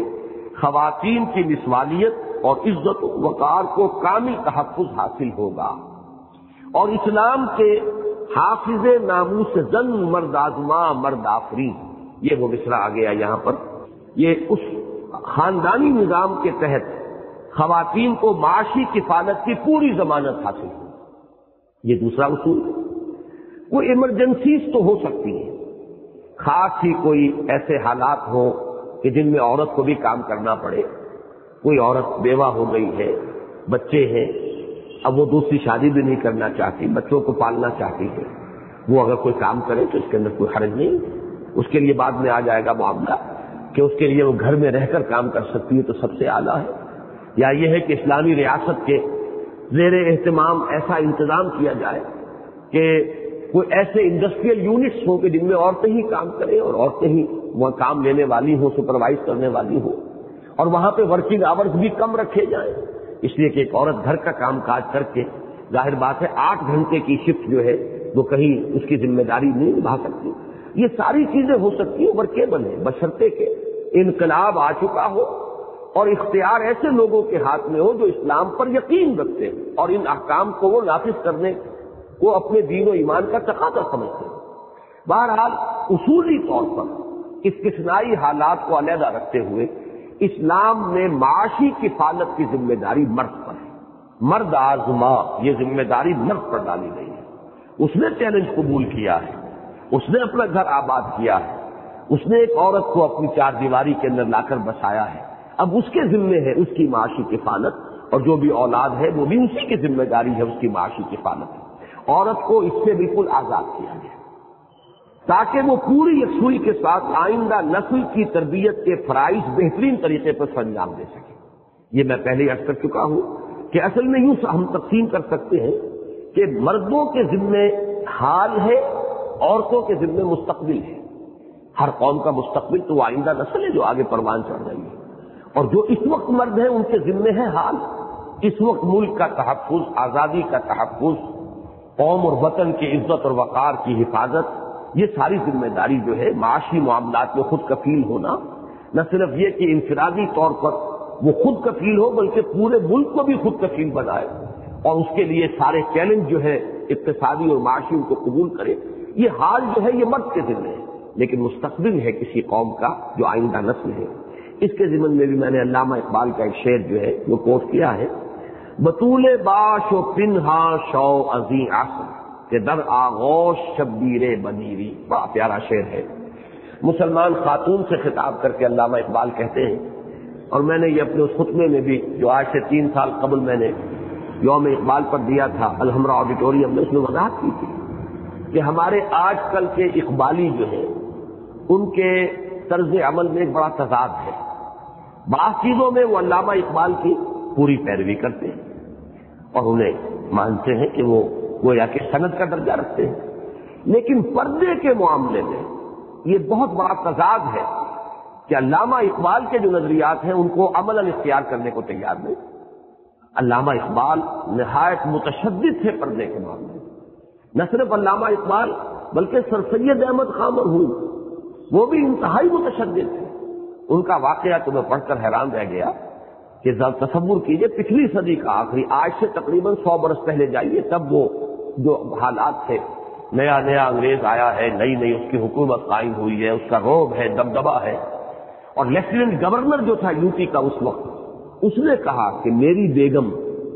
خواتین کی نسوالیت اور عزت و وقار کو کامل تحفظ حاصل ہوگا، اور اسلام کے حافظ ناموس زن مرد آزما مرد آفرین، یہ وہ مصرع آ گیا یہاں پر، یہ اس خاندانی نظام کے تحت خواتین کو معاشی کفالت کی پوری ضمانت حاصل ہوگی۔ یہ دوسرا اصول ہے۔ کوئی ایمرجنسیز تو ہو سکتی ہیں، خاص ہی کوئی ایسے حالات ہوں کہ جن میں عورت کو بھی کام کرنا پڑے، کوئی عورت بیوہ ہو گئی ہے، بچے ہیں، اب وہ دوسری شادی بھی نہیں کرنا چاہتی، بچوں کو پالنا چاہتی ہے، وہ اگر کوئی کام کرے تو اس کے اندر کوئی حرج نہیں، اس کے لیے بعد میں آ جائے گا معاملہ کہ اس کے لیے وہ گھر میں رہ کر کام کر سکتی ہے تو سب سے اعلیٰ ہے۔ یا یہ ہے کہ اسلامی ریاست کے زیر اہتمام ایسا انتظام کیا جائے کہ کوئی ایسے انڈسٹریل یونٹس ہوں کہ جن میں عورتیں ہی کام کریں اور عورتیں ہی وہ کام لینے والی ہوں، سپروائز کرنے والی ہوں، اور وہاں پہ ورکنگ آورز بھی کم رکھے جائیں، اس لیے کہ ایک عورت گھر کا کام کاج کر کے ظاہر بات ہے 8 گھنٹے کی شفٹ جو ہے وہ کہیں اس کی ذمہ داری نہیں نبھا سکتی۔ یہ ساری چیزیں ہو سکتی ہیں، ورکیبل ہیں، بشرطے کہ انقلاب آ چکا ہو اور اختیار ایسے لوگوں کے ہاتھ میں ہو جو اسلام پر یقین رکھتے ہیں اور ان احکام کو وہ نافذ کرنے کو اپنے دین و ایمان کا تقاضا سمجھتے ہیں۔ بہرحال اصولی طور پر استثنائی حالات کو علیحدہ رکھتے ہوئے اسلام میں معاشی کفالت کی ذمہ داری مرد پر ہے، مرد آزما، یہ ذمہ داری مرد پر ڈالی گئی ہے۔ اس نے چیلنج قبول کیا ہے، اس نے اپنا گھر آباد کیا ہے، اس نے ایک عورت کو اپنی 4 دیواری کے اندر لا کر بسایا ہے، اب اس کے ذمے ہے اس کی معاشی کفالت اور جو بھی اولاد ہے وہ بھی اسی کی ذمہ داری ہے، اس کی معاشی کفالت ہے۔ عورت کو اس سے بالکل آزاد کیا گیا تاکہ وہ پوری یکسوئی کے ساتھ آئندہ نسل کی تربیت کے فرائض بہترین طریقے پر سر انجام دے سکے۔ یہ میں پہلے عرض کر چکا ہوں کہ اصل میں یوں ہم تقسیم کر سکتے ہیں کہ مردوں کے ذمے حال ہے، عورتوں کے ذمے مستقبل ہے۔ ہر قوم کا مستقبل تو وہ آئندہ نسل ہے جو آگے پروان چڑھ رہی ہے، اور جو اس وقت مرد ہیں ان کے ذمے ہے حال۔ اس وقت ملک کا تحفظ، آزادی کا تحفظ، قوم اور وطن کی عزت اور وقار کی حفاظت، یہ ساری ذمہ داری جو ہے معاشی معاملات میں خود کفیل ہونا، نہ صرف یہ کہ انفرادی طور پر وہ خود کفیل ہو بلکہ پورے ملک کو بھی خود کفیل بنائے اور اس کے لیے سارے چیلنج جو ہے اقتصادی اور معاشی ان کو قبول کرے، یہ حال جو ہے یہ مرد کے ذمہ ہے۔ لیکن مستقبل ہے کسی قوم کا جو آئندہ نسل ہے، اس کے ضمن میں بھی میں نے علامہ اقبال کا ایک شعر جو ہے وہ کوٹ کیا ہے، بطول باش و پنہا شو ازیں عصر کہ در آغوش شبیر بدیری۔ بڑا پیارا شعر ہے، مسلمان خاتون سے خطاب کر کے علامہ اقبال کہتے ہیں، اور میں نے یہ اپنے اس خطبے میں بھی جو آج سے 3 سال قبل میں نے یوم اقبال پر دیا تھا الحمرا آڈیٹوریم میں، اس میں وضاحت کی تھی کہ ہمارے آج کل کے اقبالی جو ہیں ان کے طرز عمل میں ایک بڑا تضاد ہے۔ بعض چیزوں میں وہ علامہ اقبال کی پوری پیروی کرتے ہیں اور انہیں مانتے ہیں کہ وہ گویا کہ سند کا درجہ رکھتے ہیں، لیکن پردے کے معاملے میں یہ بہت بڑا تضاد ہے کہ علامہ اقبال کے جو نظریات ہیں ان کو عملاً اختیار کرنے کو تیار نہیں۔ علامہ اقبال نہایت متشدد تھے پردے کے معاملے میں۔ نہ صرف علامہ اقبال بلکہ سر سید احمد خاں مرحوم وہ بھی انتہائی متشدد تھے۔ ان کا واقعہ تو میں پڑھ کر حیران رہ گیا کہ تصور کیجئے پچھلی صدی کا آخری، آج سے تقریباً 100 برس پہلے جائیے، تب وہ جو حالات تھے، نیا نیا انگریز آیا ہے، نئی نئی اس کی حکومت قائم ہوئی ہے، اس کا رعب ہے، دبدبہ ہے، اور لیفٹیننٹ گورنر جو تھا یوپی کا اس وقت، اس نے کہا کہ میری بیگم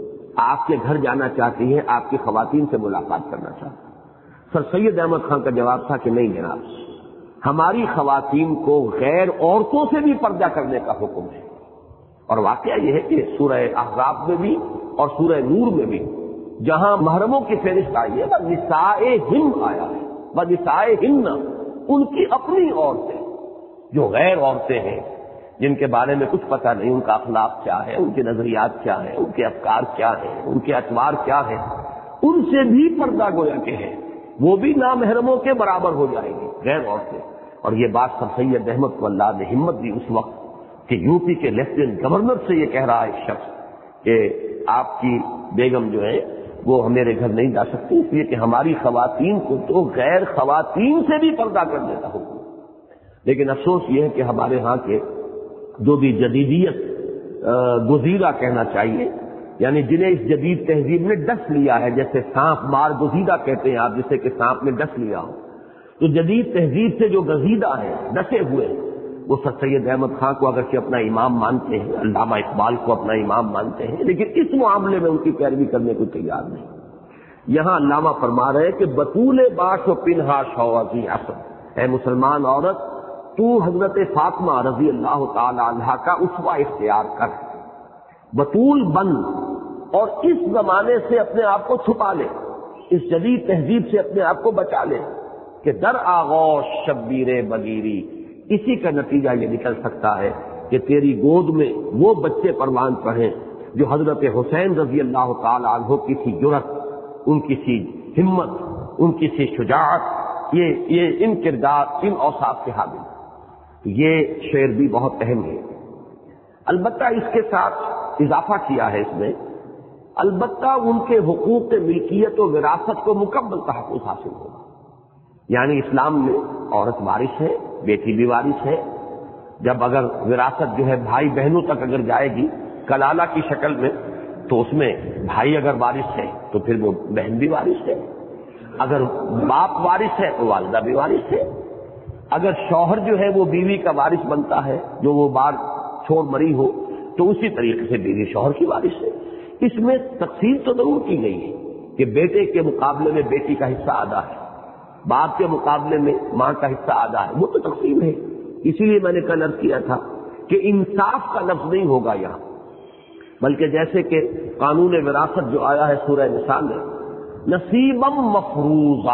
آپ کے گھر جانا چاہتی ہیں، آپ کی خواتین سے ملاقات کرنا چاہتی ہیں۔ سر سید احمد خان کا جواب تھا کہ نہیں جناب، ہماری خواتین کو غیر عورتوں سے بھی پردہ کرنے کا حکم ہے۔ اور واقعہ یہ ہے کہ سورہ احزاب میں بھی اور سورہ نور میں بھی جہاں محرموں کی فہرست آئی ہے وَنِسَائِهِمْ آیا ہے، وَنِسَائِهِنَّ ان کی اپنی عورتیں جو غیر عورتیں ہیں، جن کے بارے میں کچھ پتہ نہیں، ان کا اخلاق کیا ہے، ان کے نظریات کیا ہیں، ان کے افکار کیا ہیں، ان کے اطوار کیا ہیں، ان سے بھی پردہ گویا کہ ہے، وہ بھی نامحرموں کے برابر ہو جائیں گی غیر عورتیں۔ اور یہ بات سر سید احمد کو اللہ نے ہمت دی اس وقت کہ یوپی کے لیفٹیننٹ گورنر سے یہ کہہ رہا ہے ایک شخص کہ آپ کی بیگم جو ہے وہ میرے گھر نہیں جا سکتی، اس لیے کہ ہماری خواتین کو تو غیر خواتین سے بھی پردہ کرنے کا حکم۔ لیکن افسوس یہ ہے کہ ہمارے ہاں کے جو بھی جدیدیت گزیدہ کہنا چاہیے، یعنی جنہیں اس جدید تہذیب نے ڈس لیا ہے، جیسے سانپ مار گزیدہ کہتے ہیں آپ، جسے کہ سانپ نے ڈس لیا ہو، تو جدید تہذیب سے جو گزیدہ ہیں، ڈسے ہوئے ہیں، وہ سر سید احمد خان کو اگرچہ اپنا امام مانتے ہیں، علامہ اقبال کو اپنا امام مانتے ہیں، لیکن اس معاملے میں ان کی پیروی کرنے کو تیار نہیں۔ یہاں علامہ فرما رہے ہیں کہ بطول باش و پنہا شوازی عصر، اے مسلمان عورت تو حضرت فاطمہ رضی اللہ تعالی عنہا کا اسوہ اختیار کر، بطول بن اور اس زمانے سے اپنے آپ کو چھپا لے، اس جدید تہذیب سے اپنے آپ کو بچا لے کہ در آغوش شبیر بگیری، اسی کا نتیجہ یہ نکل سکتا ہے کہ تیری گود میں وہ بچے پروان چڑھیں جو حضرت حسین رضی اللہ تعالی عنہ کی سی جرأت، ان کی سی ہمت، ان کی سی شجاعت، یہ ان کردار، ان اوصاف کے حامل۔ یہ شعر بھی بہت اہم ہے۔ البتہ اس کے ساتھ اضافہ کیا ہے اس میں، البتہ ان کے حقوق ملکیت و وراثت کو مکمل تحفظ حاصل ہوگا۔ یعنی اسلام میں عورت وارث ہے، بیٹی بھی وارث ہے۔ جب اگر وراثت جو ہے بھائی بہنوں تک اگر جائے گی کلالہ کی شکل میں، تو اس میں بھائی اگر وارث ہے تو پھر وہ بہن بھی وارث ہے، اگر باپ وارث ہے تو والدہ بھی وارث ہے، اگر شوہر جو ہے وہ بیوی کا وارث بنتا ہے جو وہ بار چھوڑ مری ہو، تو اسی طریقے سے بیوی شوہر کی وارث ہے۔ اس میں تقسیم تو ضرور کی گئی ہے کہ بیٹے کے مقابلے میں بیٹی کا حصہ آدھا ہے، باپ کے مقابلے میں ماں کا حصہ آدھا ہے، وہ تو تقسیم ہے۔ اسی لیے میں نے کل عرض کیا تھا کہ انصاف کا لفظ نہیں ہوگا یہاں، بلکہ جیسے کہ قانون وراثت جو آیا ہے سورہ نساء میں، نصیبا مفروضا،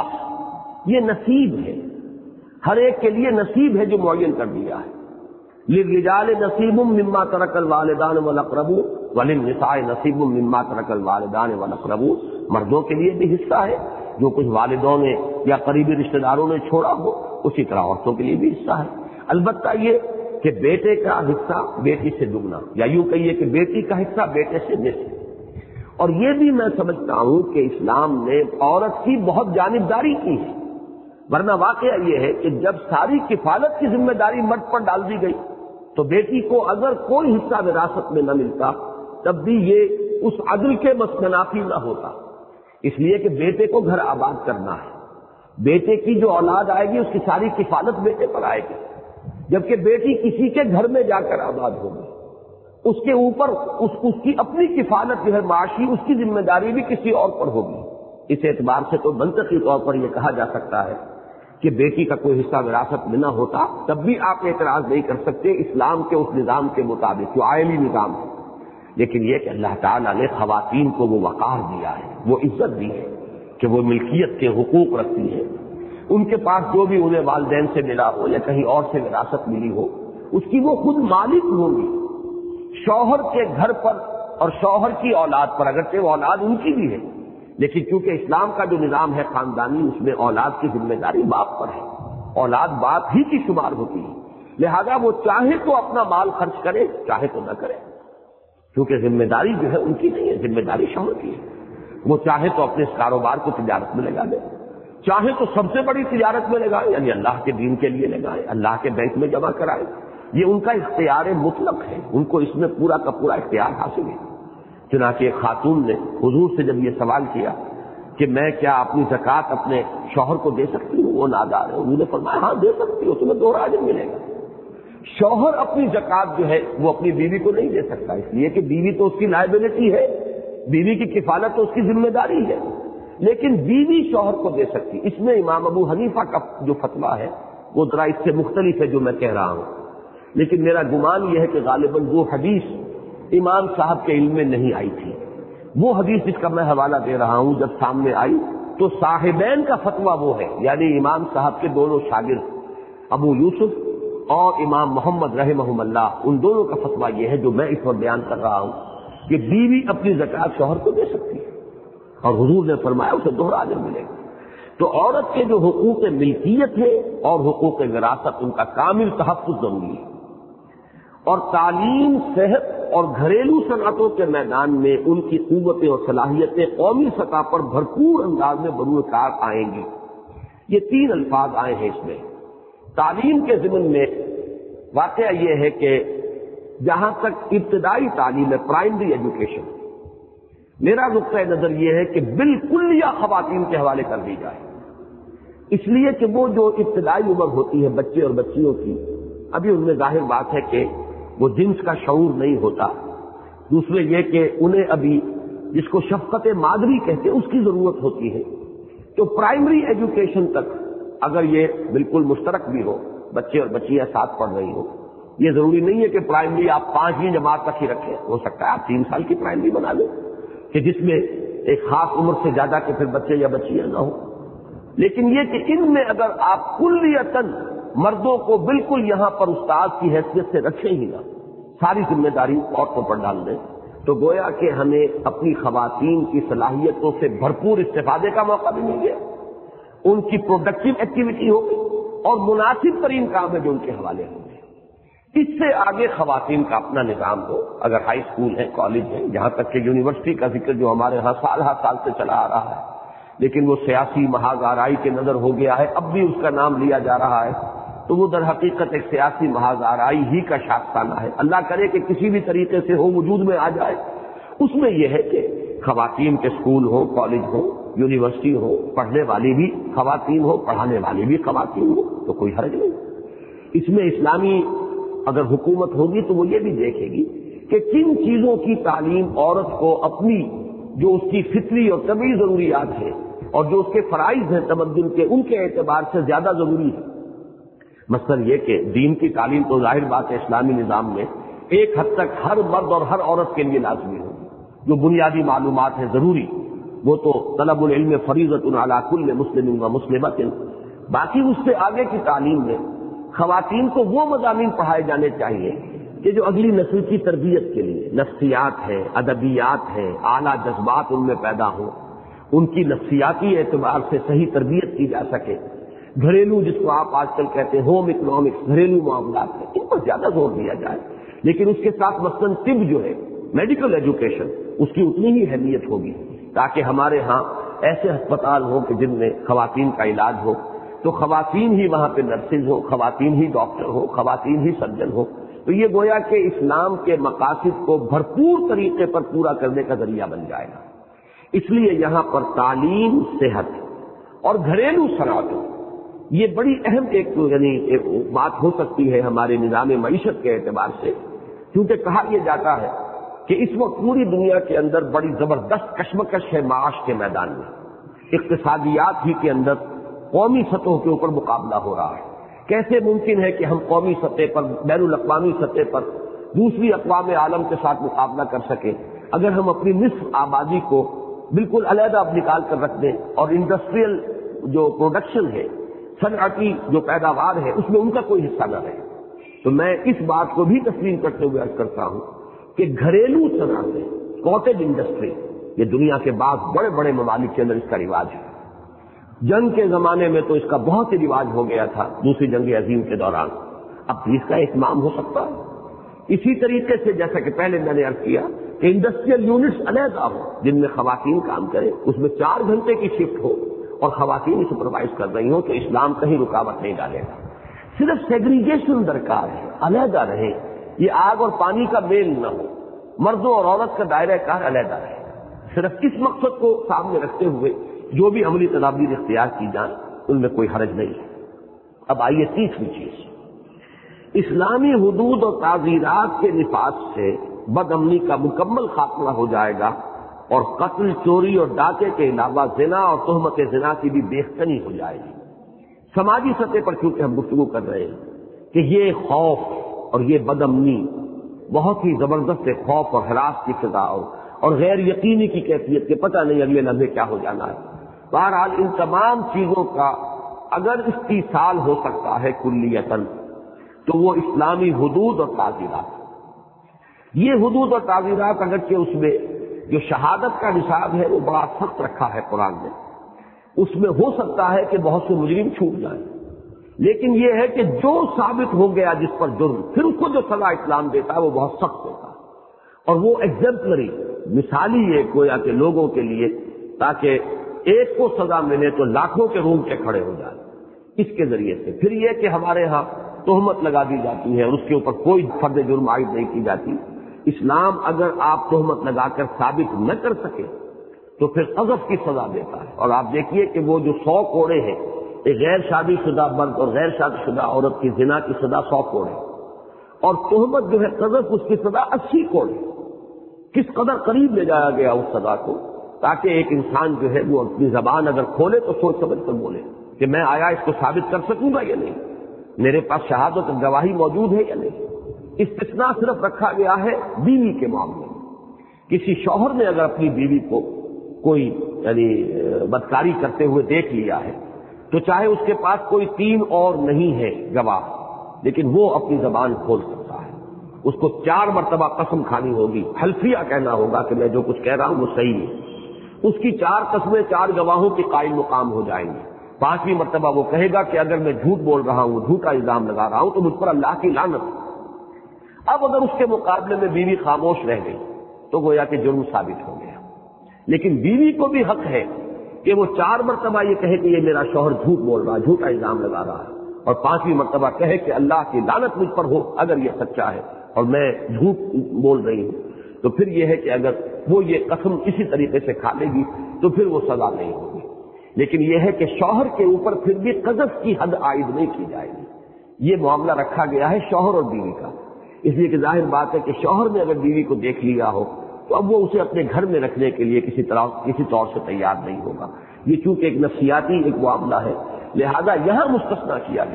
یہ نصیب ہے، ہر ایک کے لیے نصیب ہے جو معین کر دیا ہے۔ للرجال نصیب مما ترک الوالدان والاقربون وللنساء نصیب مما ترک الوالدان والاقربون، مردوں کے لیے بھی حصہ ہے جو کچھ والدوں نے یا قریبی رشتہ داروں نے چھوڑا ہو، اسی طرح عورتوں کے لیے بھی حصہ ہے۔ البتہ یہ کہ بیٹے کا حصہ بیٹی سے دگنا، یا یوں کہیے کہ بیٹی کا حصہ بیٹے سے نصف۔ اور یہ بھی میں سمجھتا ہوں کہ اسلام نے عورت کی بہت جانبداری کی ہے، ورنہ واقعہ یہ ہے کہ جب ساری کفالت کی ذمہ داری مرد پر ڈال دی گئی تو بیٹی کو اگر کوئی حصہ وراثت میں نہ ملتا تب بھی یہ اس عدل کے مسکنافی نہ ہوتا، اس لیے کہ بیٹے کو گھر آباد کرنا ہے، بیٹے کی جو اولاد آئے گی اس کی ساری کفالت بیٹے پر آئے گی، جبکہ بیٹی کسی کے گھر میں جا کر آباد ہوگی، اس کے اوپر اس کی اپنی کفالت جو ہے معاشی، اس کی ذمہ داری بھی کسی اور پر ہوگی۔ اس اعتبار سے تو منطقی طور پر یہ کہا جا سکتا ہے کہ بیٹی کا کوئی حصہ وراثت میں نہ ہوتا تب بھی آپ اعتراض نہیں کر سکتے اسلام کے اس نظام کے مطابق جو آئلی نظام ہے، لیکن یہ کہ اللہ تعالیٰ نے خواتین کو وہ وقار دیا ہے، وہ عزت دی ہے کہ وہ ملکیت کے حقوق رکھتی ہیں، ان کے پاس جو بھی انہیں والدین سے ملا ہو یا کہیں اور سے وراثت ملی ہو اس کی وہ خود مالک ہوں گی۔ شوہر کے گھر پر اور شوہر کی اولاد پر، اگرچہ وہ اولاد ان کی بھی ہے لیکن چونکہ اسلام کا جو نظام ہے خاندانی، اس میں اولاد کی ذمہ داری باپ پر ہے، اولاد باپ ہی کی شمار ہوتی ہے، لہذا وہ چاہے تو اپنا مال خرچ کرے چاہے تو نہ کرے، کیونکہ ذمہ داری جو ہے ان کی نہیں ہے، ذمہ داری شوہر کی ہے۔ وہ چاہے تو اپنے اس کاروبار کو تجارت میں لگا دے، چاہے تو سب سے بڑی تجارت میں لگائے، یعنی اللہ کے دین کے لیے لگائے، اللہ کے بینک میں جمع کرائے، یہ ان کا اختیار مطلق ہے، ان کو اس میں پورا کا پورا اختیار حاصل ہے۔ چنانچہ ایک خاتون نے حضور سے جب یہ سوال کیا کہ میں کیا اپنی زکوٰۃ اپنے شوہر کو دے سکتی ہوں، وہ نادار ہے، انہوں نے فرمایا ہاں دے سکتی ہو، تمہیں 2 اجر ملے گا۔ شوہر اپنی زکوٰۃ جو ہے وہ اپنی بیوی کو نہیں دے سکتا، اس لیے کہ بیوی تو اس کی لائبلٹی ہے، بیوی کی کفالت تو اس کی ذمہ داری ہے، لیکن بیوی شوہر کو دے سکتی۔ اس میں امام ابو حنیفہ کا جو فتویٰ ہے وہ ذرا اس سے مختلف ہے جو میں کہہ رہا ہوں، لیکن میرا گمان یہ ہے کہ غالباً وہ حدیث امام صاحب کے علم میں نہیں آئی تھی، وہ حدیث جس کا میں حوالہ دے رہا ہوں جب سامنے آئی تو صاحبین کا فتویٰ وہ ہے، یعنی امام صاحب کے دونوں شاگرد ابو یوسف اور امام محمد رحمہم اللہ، ان دونوں کا فتویٰ یہ ہے جو میں اس وقت بیان کر رہا ہوں کہ بیوی اپنی زکوٰۃ شوہر کو دے سکتی ہے، اور حضور نے فرمایا اسے 2 اجر ملے گا۔ تو عورت کے جو حقوق ملکیت ہے اور حقوق وراثت، ان کا کامل تحفظ ضروری ہے، اور تعلیم، صحت اور گھریلو صنعتوں کے میدان میں ان کی قوتیں اور صلاحیتیں قومی سطح پر بھرپور انداز میں بروئے کار آئیں گی۔ یہ 3 الفاظ آئے ہیں اس میں۔ تعلیم کے ضمن میں واقعہ یہ ہے کہ جہاں تک ابتدائی تعلیم ہے، پرائمری ایجوکیشن، میرا نقطۂ نظر یہ ہے کہ بالکل یا خواتین کے حوالے کر دی جائے، اس لیے کہ وہ جو ابتدائی عمر ہوتی ہے بچے اور بچیوں کی، ابھی ان میں ظاہر بات ہے کہ وہ جنس کا شعور نہیں ہوتا، دوسرے یہ کہ انہیں ابھی جس کو شفقت مادری کہتے ہیں اس کی ضرورت ہوتی ہے۔ تو پرائمری ایجوکیشن تک اگر یہ بالکل مشترک بھی ہو، بچے اور بچیاں ساتھ پڑھ رہی ہو، یہ ضروری نہیں ہے کہ پرائمری آپ 5ویں جماعت تک ہی رکھیں، ہو سکتا ہے آپ 3 سال کی پرائمری بنا لیں کہ جس میں ایک خاص عمر سے زیادہ کے پھر بچے یا بچیاں نہ ہوں، لیکن یہ کہ ان میں اگر آپ کلیتاً مردوں کو بالکل یہاں پر استاد کی حیثیت سے رکھیں ہی نہ، ساری ذمہ داری عورتوں پر ڈال دیں، تو گویا کہ ہمیں اپنی خواتین کی صلاحیتوں سے بھرپور استفادے کا موقع بھی مل گیا، ان کی پروڈکٹیو ایکٹیویٹی ہوگی اور مناسب ترین کام ہے جو ان کے حوالے ہوں گے۔ اس سے آگے خواتین کا اپنا نظام ہو، اگر ہائی اسکول ہے، کالج ہے، جہاں تک کہ یونیورسٹی کا ذکر جو ہمارے ہاں سال ہر سال سے چلا آ رہا ہے، لیکن وہ سیاسی محاذ آرائی کے نظر ہو گیا ہے، اب بھی اس کا نام لیا جا رہا ہے، تو وہ در حقیقت ایک سیاسی محاذ آرائی ہی کا شاخسانہ ہے، اللہ کرے کہ کسی بھی طریقے سے ہو وجود میں آ جائے۔ اس میں یہ ہے کہ خواتین کے اسکول ہو، کالج ہو، یونیورسٹی ہو، پڑھنے والی بھی خواتین ہو، پڑھانے والی بھی خواتین ہو، تو کوئی حرج نہیں۔ اس میں اسلامی اگر حکومت ہوگی تو وہ یہ بھی دیکھے گی کہ کن چیزوں کی تعلیم عورت کو اپنی جو اس کی فطری اور طبعی ضروریات ہیں اور جو اس کے فرائض ہیں تمدن کے، ان کے اعتبار سے زیادہ ضروری ہے۔ مثلا یہ کہ دین کی تعلیم تو ظاہر بات ہے اسلامی نظام میں ایک حد تک ہر مرد اور ہر عورت کے لیے لازمی ہوگی. جو بنیادی معلومات ہیں ضروری، وہ تو طلب العلم فریضۃ علی کل مسلم و مسلمۃ. باقی اس سے آگے کی تعلیم میں خواتین کو وہ مضامین پڑھائے جانے چاہیے کہ جو اگلی نسل کی تربیت کے لیے، نفسیات ہے، ادبیات ہے، اعلیٰ جذبات ان میں پیدا ہوں، ان کی نفسیاتی اعتبار سے صحیح تربیت کی جا سکے. گھریلو، جس کو آپ آج کل کہتے ہیں ہوم اکنامکس، گھریلو معاملات ہیں، ان پر زیادہ زور دیا جائے. لیکن اس کے ساتھ مثلاً طب جو ہے، میڈیکل ایجوکیشن، اس کی اتنی ہی اہمیت ہوگی تاکہ ہمارے ہاں ایسے ہسپتال ہوں کہ جن میں خواتین کا علاج ہو تو خواتین ہی وہاں پہ نرسز ہو، خواتین ہی ڈاکٹر ہو، خواتین ہی سرجن ہو. تو یہ گویا کہ اسلام کے مقاصد کو بھرپور طریقے پر پورا کرنے کا ذریعہ بن جائے گا. اس لیے یہاں پر تعلیم، صحت اور گھریلو صنعتوں، یہ بڑی اہم ایک بات ہو سکتی ہے ہمارے نظام معیشت کے اعتبار سے، کیونکہ کہا یہ جاتا ہے کہ اس وقت پوری دنیا کے اندر بڑی زبردست کشمکش ہے معاش کے میدان میں. اقتصادیات ہی کے اندر قومی سطحوں کے اوپر مقابلہ ہو رہا ہے. کیسے ممکن ہے کہ ہم قومی سطح پر، بین الاقوامی سطح پر دوسری اقوام عالم کے ساتھ مقابلہ کر سکیں اگر ہم اپنی نصف آبادی کو بالکل علیحدہ نکال کر رکھ دیں اور انڈسٹریل جو پروڈکشن ہے، صنعتی جو پیداوار ہے، اس میں ان کا کوئی حصہ نہ رہے. تو میں اس بات کو بھی تسلیم کرتے ہوئے عرض کرتا ہوں کہ گھریلو صنعتیں، کاٹیج انڈسٹری، یہ دنیا کے بعض بڑے بڑے ممالک کے اندر اس کا رواج ہے. جنگ کے زمانے میں تو اس کا بہت ہی رواج ہو گیا تھا، دوسری جنگ عظیم کے دوران. اب بھی اس کا اہتمام ہو سکتا ہے. اسی طریقے سے جیسا کہ پہلے میں نے عرض کیا کہ انڈسٹریل یونٹس علیحدہ ہو جن میں خواتین کام کریں، اس میں 4 گھنٹے کی شفٹ ہو اور خواتین سپروائز کر رہی ہوں، تو اسلام کہیں رکاوٹ نہیں ڈالے گا. صرف سیگریگیشن درکار ہے، علیحدہ رہے، یہ آگ اور پانی کا میل نہ ہو، مردوں اور عورت کا دائرہ کار علیحدہ رہے. صرف اس مقصد کو سامنے رکھتے ہوئے جو بھی عملی تدابیر اختیار کی جائیں ان میں کوئی حرج نہیں ہے. اب آئیے تیسری چیز، اسلامی حدود اور تعزیرات کے نفاذ سے بد امنی کا مکمل خاتمہ ہو جائے گا اور قتل، چوری اور ڈاکے کے علاوہ زنا اور تہمت زنا کی بھی بیختنی ہو جائے گی. سماجی سطح پر چونکہ ہم گفتگو کر رہے ہیں کہ یہ خوف اور یہ بد امنی بہت ہی زبردست خوف اور ہراس کی فضا اور غیر یقینی کی کیفیت کے پتہ نہیں اگلے لمحے کیا ہو جانا ہے. بہرحال ان تمام چیزوں کا اگر استیصال ہو سکتا ہے کلیتاً تو وہ اسلامی حدود اور تعزیرات. یہ حدود اور تعزیرات اگرچہ اس میں جو شہادت کا نصاب ہے وہ بڑا سخت رکھا ہے قرآن نے، اس میں ہو سکتا ہے کہ بہت سے مجرم چھوٹ جائیں، لیکن یہ ہے کہ جو ثابت ہو گیا جس پر جرم، پھر اس کو جو سزا اسلام دیتا ہے وہ بہت سخت ہوتا ہے. اور وہ ایگزمپلری، مثالی ہے گویا کہ لوگوں کے لیے، تاکہ ایک کو سزا ملے تو لاکھوں کے روم کے کھڑے ہو جائیں. اس کے ذریعے سے پھر یہ کہ ہمارے ہاں تہمت لگا دی جاتی ہے اور اس کے اوپر کوئی فرد جرم عائد نہیں کی جاتی. اسلام اگر آپ تہمت لگا کر ثابت نہ کر سکے تو پھر قذف کی سزا دیتا ہے. اور آپ دیکھیے کہ وہ جو 100 کوڑے ہیں، ایک غیر شادی شدہ مرد اور غیر شادی شدہ عورت کی زنا کی سزا 100 کوڑے، اور تہمت جو ہے قذف، اس کی سزا 80 کوڑے. کس قدر قریب لے جایا گیا اس سزا کو، تاکہ ایک انسان جو ہے وہ اپنی زبان اگر کھولے تو سوچ سمجھ کر بولے کہ میں آیا اس کو ثابت کر سکوں گا یا نہیں، میرے پاس شہادت گواہی موجود ہے یا نہیں. استثناء صرف رکھا گیا ہے بیوی کے معاملے میں. کسی شوہر نے اگر اپنی بیوی کو کوئی بدکاری کرتے ہوئے دیکھ لیا ہے تو چاہے اس کے پاس کوئی 3 اور نہیں ہے گواہ، لیکن وہ اپنی زبان کھول سکتا ہے. اس کو 4 مرتبہ قسم کھانی ہوگی، حلفیہ کہنا ہوگا کہ میں جو کچھ کہہ رہا ہوں وہ صحیح ہے. اس کی 4 قسمیں 4 گواہوں کی قائم مقام ہو جائیں گی. 5ویں مرتبہ وہ کہے گا کہ اگر میں جھوٹ بول رہا ہوں، جھوٹا الزام لگا رہا ہوں تو مجھ پر اللہ کی لعنت. اب اگر اس کے مقابلے میں بیوی خاموش رہ گئی تو گویا کہ جرم ثابت ہو گیا. لیکن بیوی کو بھی حق ہے کہ وہ 4 مرتبہ یہ کہے کہ یہ میرا شوہر جھوٹ بول رہا ہے، جھوٹا الزام لگا رہا ہے، اور 5ویں مرتبہ کہے کہ اللہ کی لعنت مجھ پر ہو اگر یہ سچا ہے اور میں جھوٹ بول رہی ہوں. تو پھر یہ ہے کہ اگر وہ یہ قسم اسی طریقے سے کھا لے گی تو پھر وہ سزا نہیں ہوگی. لیکن یہ ہے کہ شوہر کے اوپر پھر بھی قذف کی حد عائد نہیں کی جائے گی. یہ معاملہ رکھا گیا ہے شوہر اور بیوی کا، اس لیے کہ ظاہر بات ہے کہ شوہر نے اگر بیوی کو دیکھ لیا ہو تو اب وہ اسے اپنے گھر میں رکھنے کے لیے کسی طور سے تیار نہیں ہوگا. یہ چونکہ ایک نفسیاتی ایک معاملہ ہے، لہذا یہاں مستثنیٰ کیا گیا.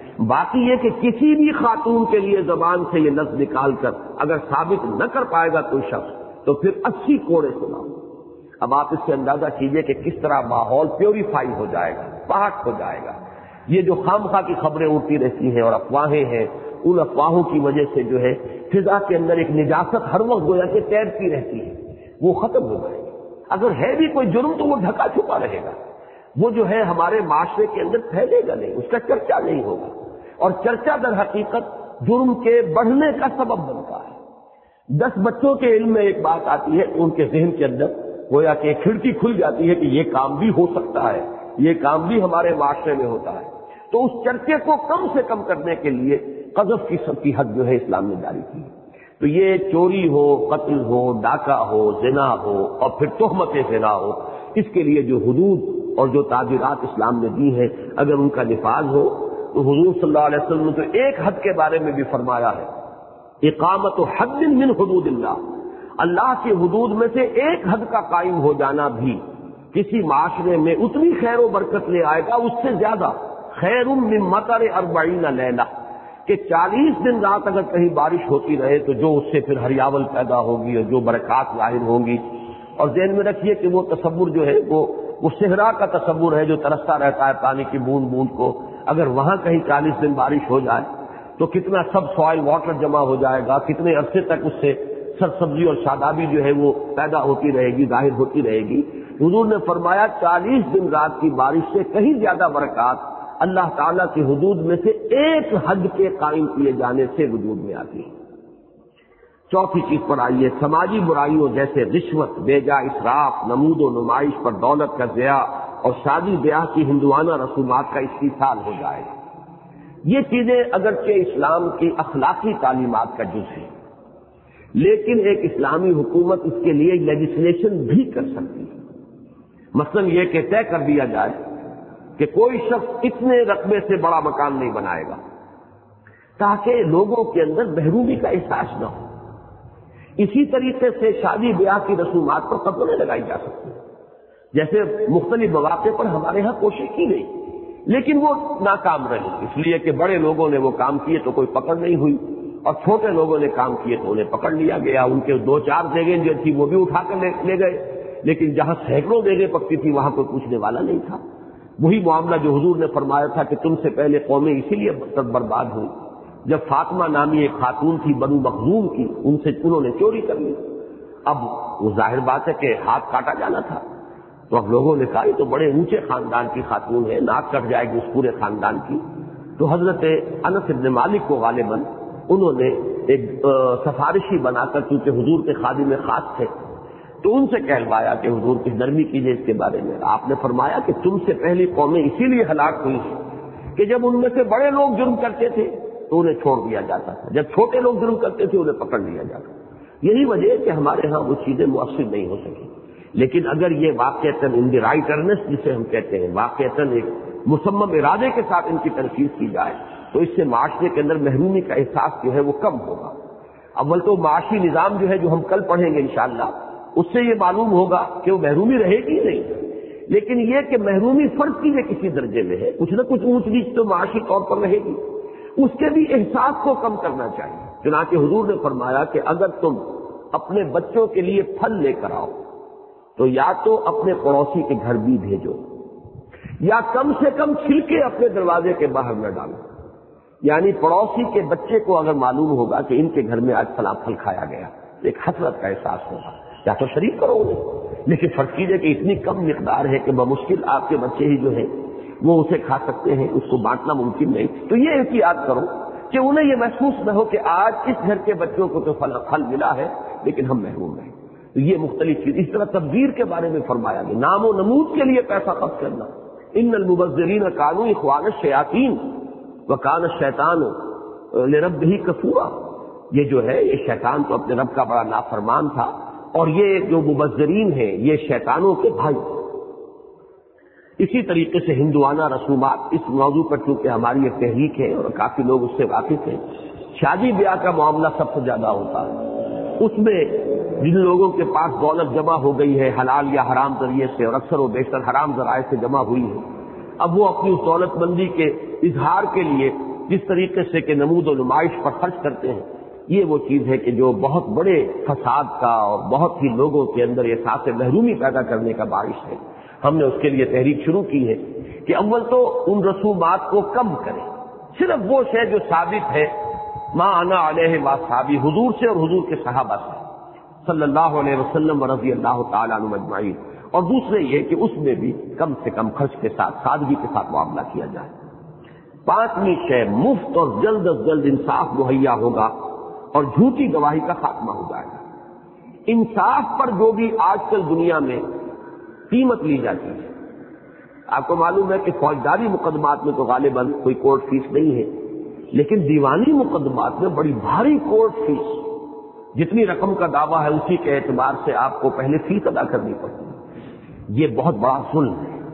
باقی یہ کہ کسی بھی خاتون کے لیے زبان سے یہ لفظ نکال کر اگر ثابت نہ کر پائے گا کوئی شخص تو پھر 80 کوڑے سناؤ۔ اب آپ اس سے اندازہ کیجئے کہ کس طرح ماحول پیوریفائی ہو جائے گا، پاک ہو جائے گا۔ یہ جو خامخواہ کی خبریں اڑتی رہتی ہیں اور افواہیں ہیں، ان افواہوں کی وجہ سے جو ہے فضا کے اندر ایک نجاست ہر وقت گویا کہ تیرتی رہتی ہے، وہ ختم ہو جائے گی۔ اگر ہے بھی کوئی جرم تو وہ ڈھکا چھپا رہے گا، وہ جو ہے ہمارے معاشرے کے اندر پھیلے گا نہیں، اس کا چرچا نہیں ہوگا، اور چرچا در حقیقت جرم کے بڑھنے کا سبب بنتا ہے۔ 10 بچوں کے علم میں ایک بات آتی ہے، ان کے ذہن کے اندر گویا کہ ایک کھڑکی کھل جاتی ہے کہ یہ کام بھی ہو سکتا ہے، یہ کام بھی ہمارے معاشرے میں ہوتا ہے۔ تو اس چرچے کو کم سے کم کرنے کے لیے قذف کی سب کی حد جو ہے اسلام نے جاری کی۔ تو یہ چوری ہو، قتل ہو، ڈاکہ ہو، زنا ہو اور پھر تہمت زنا ہو، اس کے لیے جو حدود اور جو تعبیرات اسلام نے دی ہیں اگر ان کا نفاذ ہو تو حضور صلی اللہ علیہ وسلم نے تو ایک حد کے بارے میں بھی فرمایا ہے، اقامت حد من حدود اللہ کی حدود میں سے ایک حد کا قائم ہو جانا بھی کسی معاشرے میں اتنی خیر و برکت لے آئے گا، اس سے زیادہ خیر من مطر 40 لیلہ، کہ 40 دن رات اگر کہیں بارش ہوتی رہے تو جو اس سے پھر ہریاول پیدا ہوگی اور جو برکات ظاہر ہوں گی۔ اور ذہن میں رکھیے کہ وہ تصور جو ہے وہ صحرا کا تصور ہے جو ترستا رہتا ہے پانی کی بوند بوند کو، اگر وہاں کہیں 40 دن بارش ہو جائے تو کتنا سب سوائل واٹر جمع ہو جائے گا، کتنے عرصے تک اس سے سرسبزی اور شادابی جو ہے وہ پیدا ہوتی رہے گی، ظاہر ہوتی رہے گی۔ حضور نے فرمایا 40 دن رات کی بارش سے کہیں زیادہ برکات اللہ تعالیٰ کی حدود میں سے ایک حد کے قائم کیے جانے سے وجود میں آتی ہے۔ چوتھی چیز پر آئیے، سماجی برائیوں جیسے رشوت، بیجا اسراف، نمود و نمائش پر دولت کا ضیاع اور شادی بیاہ کی ہندوانہ رسومات کا استحصال ہو جائے۔ یہ چیزیں اگرچہ اسلام کی اخلاقی تعلیمات کا جز ہے، لیکن ایک اسلامی حکومت اس کے لیے لیجسلیشن بھی کر سکتی ہے۔ مثلا یہ کہ طے کر دیا جائے کہ کوئی شخص اتنے رقبے سے بڑا مکان نہیں بنائے گا تاکہ لوگوں کے اندر محرومی کا احساس نہ ہو۔ اسی طریقے سے شادی بیاہ کی رسومات پر پابندی لگائی جا سکتی ہے، جیسے مختلف مواقع پر ہمارے ہاں کوشش کی گئی لیکن وہ ناکام رہی، اس لیے کہ بڑے لوگوں نے وہ کام کیے تو کوئی پکڑ نہیں ہوئی اور چھوٹے لوگوں نے کام کیے تو انہیں پکڑ لیا گیا، ان کے 2-4 جگہیں جو تھی وہ بھی اٹھا کر لے گئے، لیکن جہاں سینکڑوں جگہیں پکتی تھی وہاں کوئی پوچھنے والا نہیں تھا۔ وہی معاملہ جو حضور نے فرمایا تھا کہ تم سے پہلے قومیں اسی لیے برباد ہوئی جب فاطمہ نامی ایک خاتون تھی بنو مخزوم کی، ان سے انہوں نے چوری کر لی۔ اب وہ ظاہر بات ہے کہ ہاتھ کاٹا جانا تھا، تو اب لوگوں نے کہا یہ تو بڑے اونچے خاندان کی خاتون ہے، ناک کٹ جائے گی اس پورے خاندان کی۔ تو حضرت انس بن مالک کو غالباً انہوں نے ایک سفارشی بنا کر، چونکہ حضور کے خادم خاص تھے، تو ان سے کہلوایا کہ حضور کی نرمی کیجیے اس کے بارے میں۔ آپ نے فرمایا کہ تم سے پہلی قومیں اسی لیے ہلاک ہوئی کہ جب ان میں سے بڑے لوگ جرم کرتے تھے تو انہیں چھوڑ دیا جاتا تھا، جب چھوٹے لوگ جرم کرتے تھے انہیں پکڑ لیا جاتا تھا۔ یہی وجہ ہے کہ ہمارے ہاں وہ چیزیں مؤثر نہیں ہو سکی۔ لیکن اگر یہ واقعتاً ان دی رائٹ ارنسٹ جسے ہم کہتے ہیں، واقعتاً ایک مصمم ارادے کے ساتھ ان کی تنفیذ کی جائے تو اس سے معاشرے کے اندر محرومی کا احساس جو ہے وہ کم ہوگا۔ اول تو معاشی نظام جو ہے جو ہم کل پڑھیں گے انشاءاللہ، اس سے یہ معلوم ہوگا کہ وہ محرومی رہے گی نہیں، لیکن یہ کہ محرومی فرض کی کسی درجے میں ہے، کچھ نہ کچھ اونچ نیچ تو معاشی طور پر رہے گی، اس کے بھی احساس کو کم کرنا چاہیے۔ چنانچہ حضور نے فرمایا کہ اگر تم اپنے بچوں کے لیے پھل لے کر آؤ تو یا تو اپنے پڑوسی کے گھر بھی بھیجو یا کم سے کم چھلکے اپنے دروازے کے باہر نہ ڈالو، یعنی پڑوسی کے بچے کو اگر معلوم ہوگا کہ ان کے گھر میں آج فلاں پھل کھایا گیا ایک حسرت کا احساس ہوگا، یا تو شریک کرو انہیں، لیکن فرض کیجیے کہ اتنی کم مقدار ہے کہ بمشکل آپ کے بچے ہی جو ہیں وہ اسے کھا سکتے ہیں، اس کو بانٹنا ممکن نہیں، تو یہ احتیاط کرو کہ انہیں یہ محسوس نہ ہو کہ آج اس گھر کے بچوں کو تو پھل ملا ہے لیکن ہم محروم ہیں۔ تو یہ مختلف چیز، اس طرح تبذیر کے بارے میں فرمایا گیا، نام و نمود کے لیے پیسہ خرچ کرنا، ان المبذرین کانوا اخوان الشیاطین وکان الشیطان لربہ کفورا، یہ جو ہے یہ شیطان تو اپنے رب کا بڑا نافرمان تھا اور یہ جو مبذرین ہیں یہ شیطانوں کے بھائی۔ اسی طریقے سے ہندوانہ رسومات، اس موضوع پر چونکہ ہماری ایک تحریک ہے اور کافی لوگ اس سے واقف ہیں، شادی بیاہ کا معاملہ سب سے زیادہ ہوتا ہے، اس میں جن لوگوں کے پاس دولت جمع ہو گئی ہے حلال یا حرام ذریعے سے، اور اکثر و بیشتر حرام ذرائع سے جمع ہوئی ہے، اب وہ اپنی اس دولت مندی کے اظہار کے لیے جس طریقے سے کہ نمود و نمائش پر خرچ کرتے ہیں، یہ وہ چیز ہے کہ جو بہت بڑے فساد کا اور بہت ہی لوگوں کے اندر احساس محرومی پیدا کرنے کا باعث ہے۔ ہم نے اس کے لیے تحریک شروع کی ہے کہ اول تو ان رسومات کو کم کریں، صرف وہ شے جو ثابت ہے ما انا علیہ واصحابی، حضور سے اور حضور کے صحابہ سے صلی اللہ علیہ وسلم ورضی اللہ تعالیٰ عنہم اجمعین، اور دوسرے یہ کہ اس میں بھی کم سے کم خرچ کے ساتھ سادگی کے ساتھ معاملہ کیا جائے۔ پانچویں شے، مفت اور جلد از جلد انصاف مہیا ہوگا اور جھوٹی گواہی کا خاتمہ ہو جائے گا۔ انصاف پر جو بھی آج کل دنیا میں قیمت لی جاتی ہے، آپ کو معلوم ہے کہ فوجداری مقدمات میں تو غالباً کوئی کورٹ فیس نہیں ہے، لیکن دیوانی مقدمات میں بڑی بھاری کورٹ فیس، جتنی رقم کا دعویٰ ہے اسی کے اعتبار سے آپ کو پہلے فیس ادا کرنی پڑتی ہے۔ یہ بہت بڑا ظلم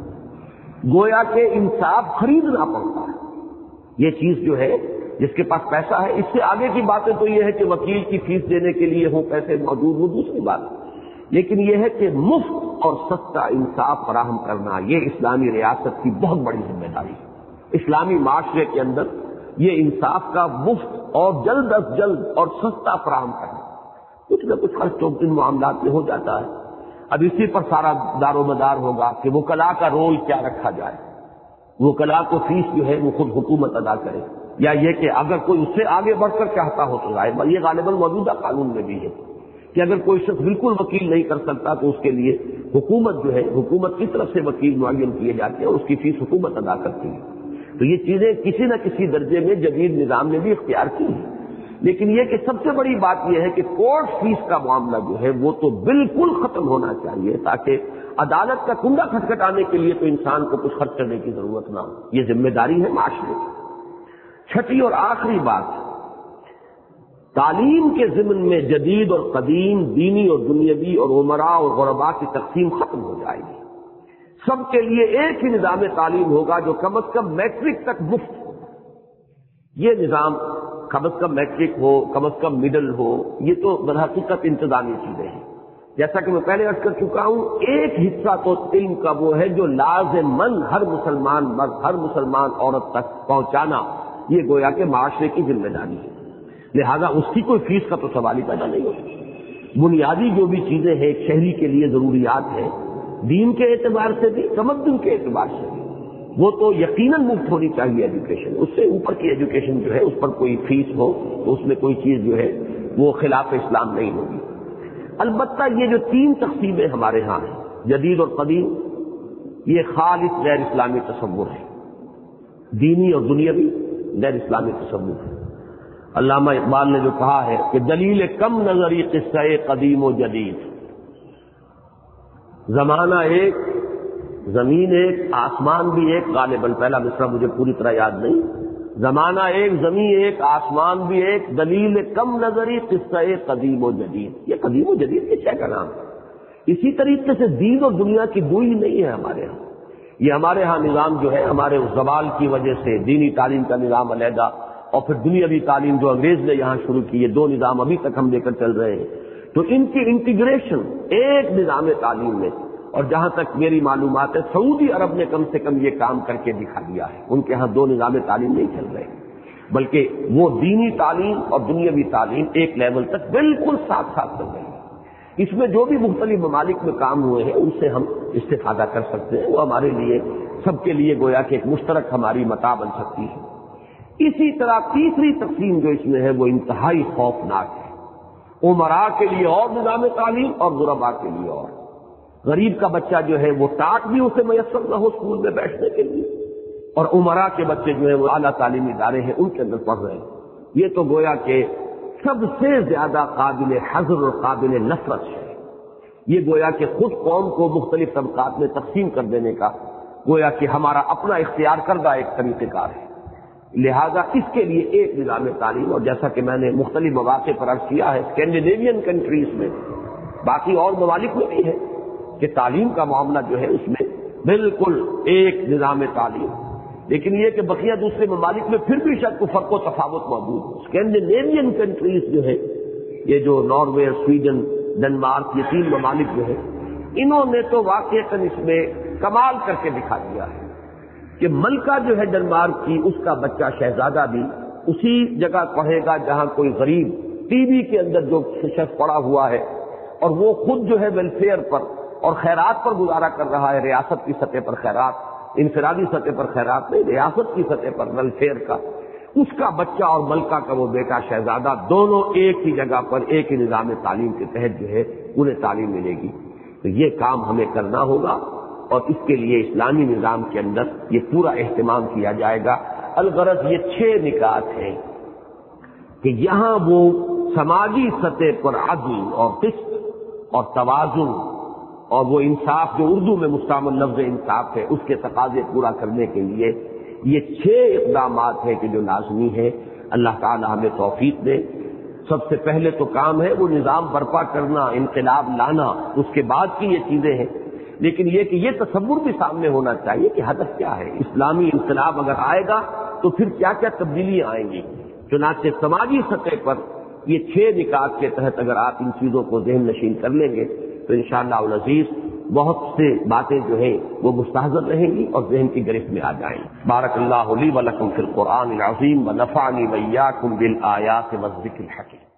ہے، گویا کہ انصاف خریدنا پڑتا ہے۔ یہ چیز جو ہے جس کے پاس پیسہ ہے، اس سے آگے کی باتیں تو یہ ہے کہ وکیل کی فیس دینے کے لیے ہوں پیسے موجود ہوں، دوسری بات، لیکن یہ ہے کہ مفت اور سستا انصاف فراہم کرنا یہ اسلامی ریاست کی بہت بڑی ذمہ داری ہے۔ اسلامی معاشرے کے اندر یہ انصاف کا مفت اور جلد از جلد اور سستا فراہم کرنا، کچھ نہ کچھ خرچ تو ان معاملات میں ہو جاتا ہے۔ اب اسی پر سارا دار و مدار ہوگا کہ وکلاء کا رول کیا رکھا جائے، وکلاء کو فیس جو ہے وہ خود حکومت ادا کرے، یا یہ کہ اگر کوئی اس سے آگے بڑھ کر چاہتا ہو تو ظاہر یہ غالباً موجودہ قانون میں بھی ہے کہ اگر کوئی شخص بالکل وکیل نہیں کر سکتا تو اس کے لیے حکومت جو ہے، حکومت کی طرف سے وکیل معین کیے جاتے ہیں، اس کی فیس حکومت ادا کرتی ہے۔ تو یہ چیزیں کسی نہ کسی درجے میں جدید نظام نے بھی اختیار کی ہیں، لیکن یہ کہ سب سے بڑی بات یہ ہے کہ کورٹ فیس کا معاملہ جو ہے وہ تو بالکل ختم ہونا چاہیے، تاکہ عدالت کا کنڈا کھٹکھٹانے کے لیے تو انسان کو کچھ خرچ کرنے کی ضرورت نہ ہو۔ یہ ذمہ داری ہے معاشرے کی۔ چھٹی اور آخری بات، تعلیم کے ضمن میں جدید اور قدیم، دینی اور دنیاوی اور امراء اور غرباء کی تقسیم ختم ہو جائے گی۔ سب کے لیے ایک ہی نظام تعلیم ہوگا جو کم از کم میٹرک تک مفت ہو۔ یہ نظام کم از کم میٹرک ہو، کم از کم مڈل ہو، یہ تو درحقیقت انتظامی چیزیں ہیں۔ جیسا کہ میں پہلے عرض کر چکا ہوں، ایک حصہ تو علم کا وہ ہے جو لازماً ہر مسلمان مرد، ہر مسلمان عورت تک پہنچانا، یہ گویا کہ معاشرے کی ذمہ داری ہے، لہذا اس کی کوئی فیس کا تو سوال ہی پیدا نہیں ہوتا۔ بنیادی جو بھی چیزیں ہیں ایک شہری کے لیے ضروریات ہیں، دین کے اعتبار سے بھی، تمدن کے اعتبار سے بھی، وہ تو یقیناً مفت ہونی چاہیے ایجوکیشن۔ اس سے اوپر کی ایجوکیشن جو ہے اس پر کوئی فیس ہو تو اس میں کوئی چیز جو ہے وہ خلاف اسلام نہیں ہوگی۔ البتہ یہ جو تین تقسیمیں ہمارے ہاں ہیں، جدید اور قدیم، یہ خالص غیر اسلامی تصور ہے، دینی اور دنیاوی غیر اسلامی تصور ہے۔ علامہ اقبال نے جو کہا ہے کہ دلیل کم نظری قصہ قدیم و جدید، زمانہ ایک، زمین ایک، آسمان بھی ایک، غالباً پہلا مصرع مجھے پوری طرح یاد نہیں، زمانہ ایک، زمین ایک، آسمان بھی ایک، دلیل کم نظری قصہ قدیم و جدید۔ یہ قدیم و جدید کے شے کا نام ہے۔ اسی طریقے سے دین اور دنیا کی دوئی نہیں ہے ہمارے ہاں۔ یہ ہمارے ہاں نظام جو ہے ہمارے اس زوال کی وجہ سے دینی تعلیم کا نظام علیحدہ اور پھر دنیاوی تعلیم جو انگریز نے یہاں شروع کی، یہ دو نظام ابھی تک ہم لے کر چل رہے ہیں، تو ان کی انٹیگریشن ایک نظام تعلیم میں، اور جہاں تک میری معلومات ہے سعودی عرب نے کم سے کم یہ کام کر کے دکھا دیا ہے۔ ان کے ہاں دو نظام تعلیم نہیں چل رہے، بلکہ وہ دینی تعلیم اور دنیاوی تعلیم ایک لیول تک بالکل ساتھ ساتھ چل رہی ہے۔ اس میں جو بھی مختلف ممالک میں کام ہوئے ہیں ان سے ہم استفادہ کر سکتے ہیں، وہ ہمارے لیے سب کے لیے گویا کہ ایک مشترک ہماری متاع بن سکتی ہے۔ اسی طرح تیسری تقسیم جو اس میں ہے وہ انتہائی خوفناک ہے، امراء کے لیے اور نظام تعلیم اور غرباء کے لیے اور۔ غریب کا بچہ جو ہے وہ ٹاٹ بھی اسے میسر نہ ہو اسکول میں بیٹھنے کے لیے، اور امراء کے بچے جو ہیں وہ اعلیٰ تعلیمی ادارے ہیں ان کے اندر پڑھ رہے ہیں۔ یہ تو گویا کہ سب سے زیادہ قابل حذر اور قابل نفرت ہے۔ یہ گویا کہ خود قوم کو مختلف طبقات میں تقسیم کر دینے کا گویا کہ ہمارا اپنا اختیار کردہ ایک طریقہ کار ہے۔ لہذا اس کے لیے ایک نظام تعلیم، اور جیسا کہ میں نے مختلف مواقع پر عرض کیا ہے، اسکینڈینیوین کنٹریز میں، باقی اور ممالک میں بھی ہے کہ تعلیم کا معاملہ جو ہے اس میں بالکل ایک نظام تعلیم، لیکن یہ کہ بقیہ دوسرے ممالک میں پھر بھی شاید کوئی فرق و تفاوت موجود ہے۔ اسکینڈینیوین کنٹریز جو ہے، یہ جو ناروے، سویڈن، ڈنمارک، یہ تین ممالک جو ہے، انہوں نے تو واقعتاً اس میں کمال کر کے دکھا دیا ہے۔ کہ ملکہ جو ہے ڈنمارک کی، اس کا بچہ شہزادہ بھی اسی جگہ پڑھے گا جہاں کوئی غریب ٹی وی کے اندر جو شخص پڑا ہوا ہے اور وہ خود جو ہے ویلفیئر پر اور خیرات پر گزارا کر رہا ہے، ریاست کی سطح پر خیرات، انفرادی سطح پر خیرات نہیں، ریاست کی سطح پر ویلفیئر کا، اس کا بچہ اور ملکہ کا وہ بیٹا شہزادہ دونوں ایک ہی جگہ پر ایک ہی نظام تعلیم کے تحت جو ہے انہیں تعلیم ملے گی۔ تو یہ کام ہمیں کرنا ہوگا اور اس کے لیے اسلامی نظام کے اندر یہ پورا اہتمام کیا جائے گا۔ الغرض یہ 6 نکات ہیں کہ یہاں وہ سماجی سطح پر عدل اور قسط اور توازن اور وہ انصاف جو اردو میں مستعمل لفظ انصاف ہے اس کے تقاضے پورا کرنے کے لیے یہ 6 اقدامات ہیں کہ جو لازمی ہیں۔ اللہ تعالی ہمیں توفیق دے۔ سب سے پہلے تو کام ہے وہ نظام برپا کرنا، انقلاب لانا، اس کے بعد کی یہ چیزیں ہیں، لیکن یہ کہ یہ تصور بھی سامنے ہونا چاہیے کہ ہدف کیا ہے۔ اسلامی انقلاب اگر آئے گا تو پھر کیا کیا تبدیلیاں آئیں گی۔ چنانچہ سماجی سطح پر یہ 6 نکات کے تحت اگر آپ ان چیزوں کو ذہن نشین کر لیں گے تو انشاءاللہ العزیز بہت سے باتیں جو ہیں وہ مستحضر رہیں گی اور ذہن کی گرفت میں آ جائیں گی۔ بارک اللہ لی و لکم فی القرآن العظیم و نفعنی و ایاکم بالآیات والذکر الحکیم۔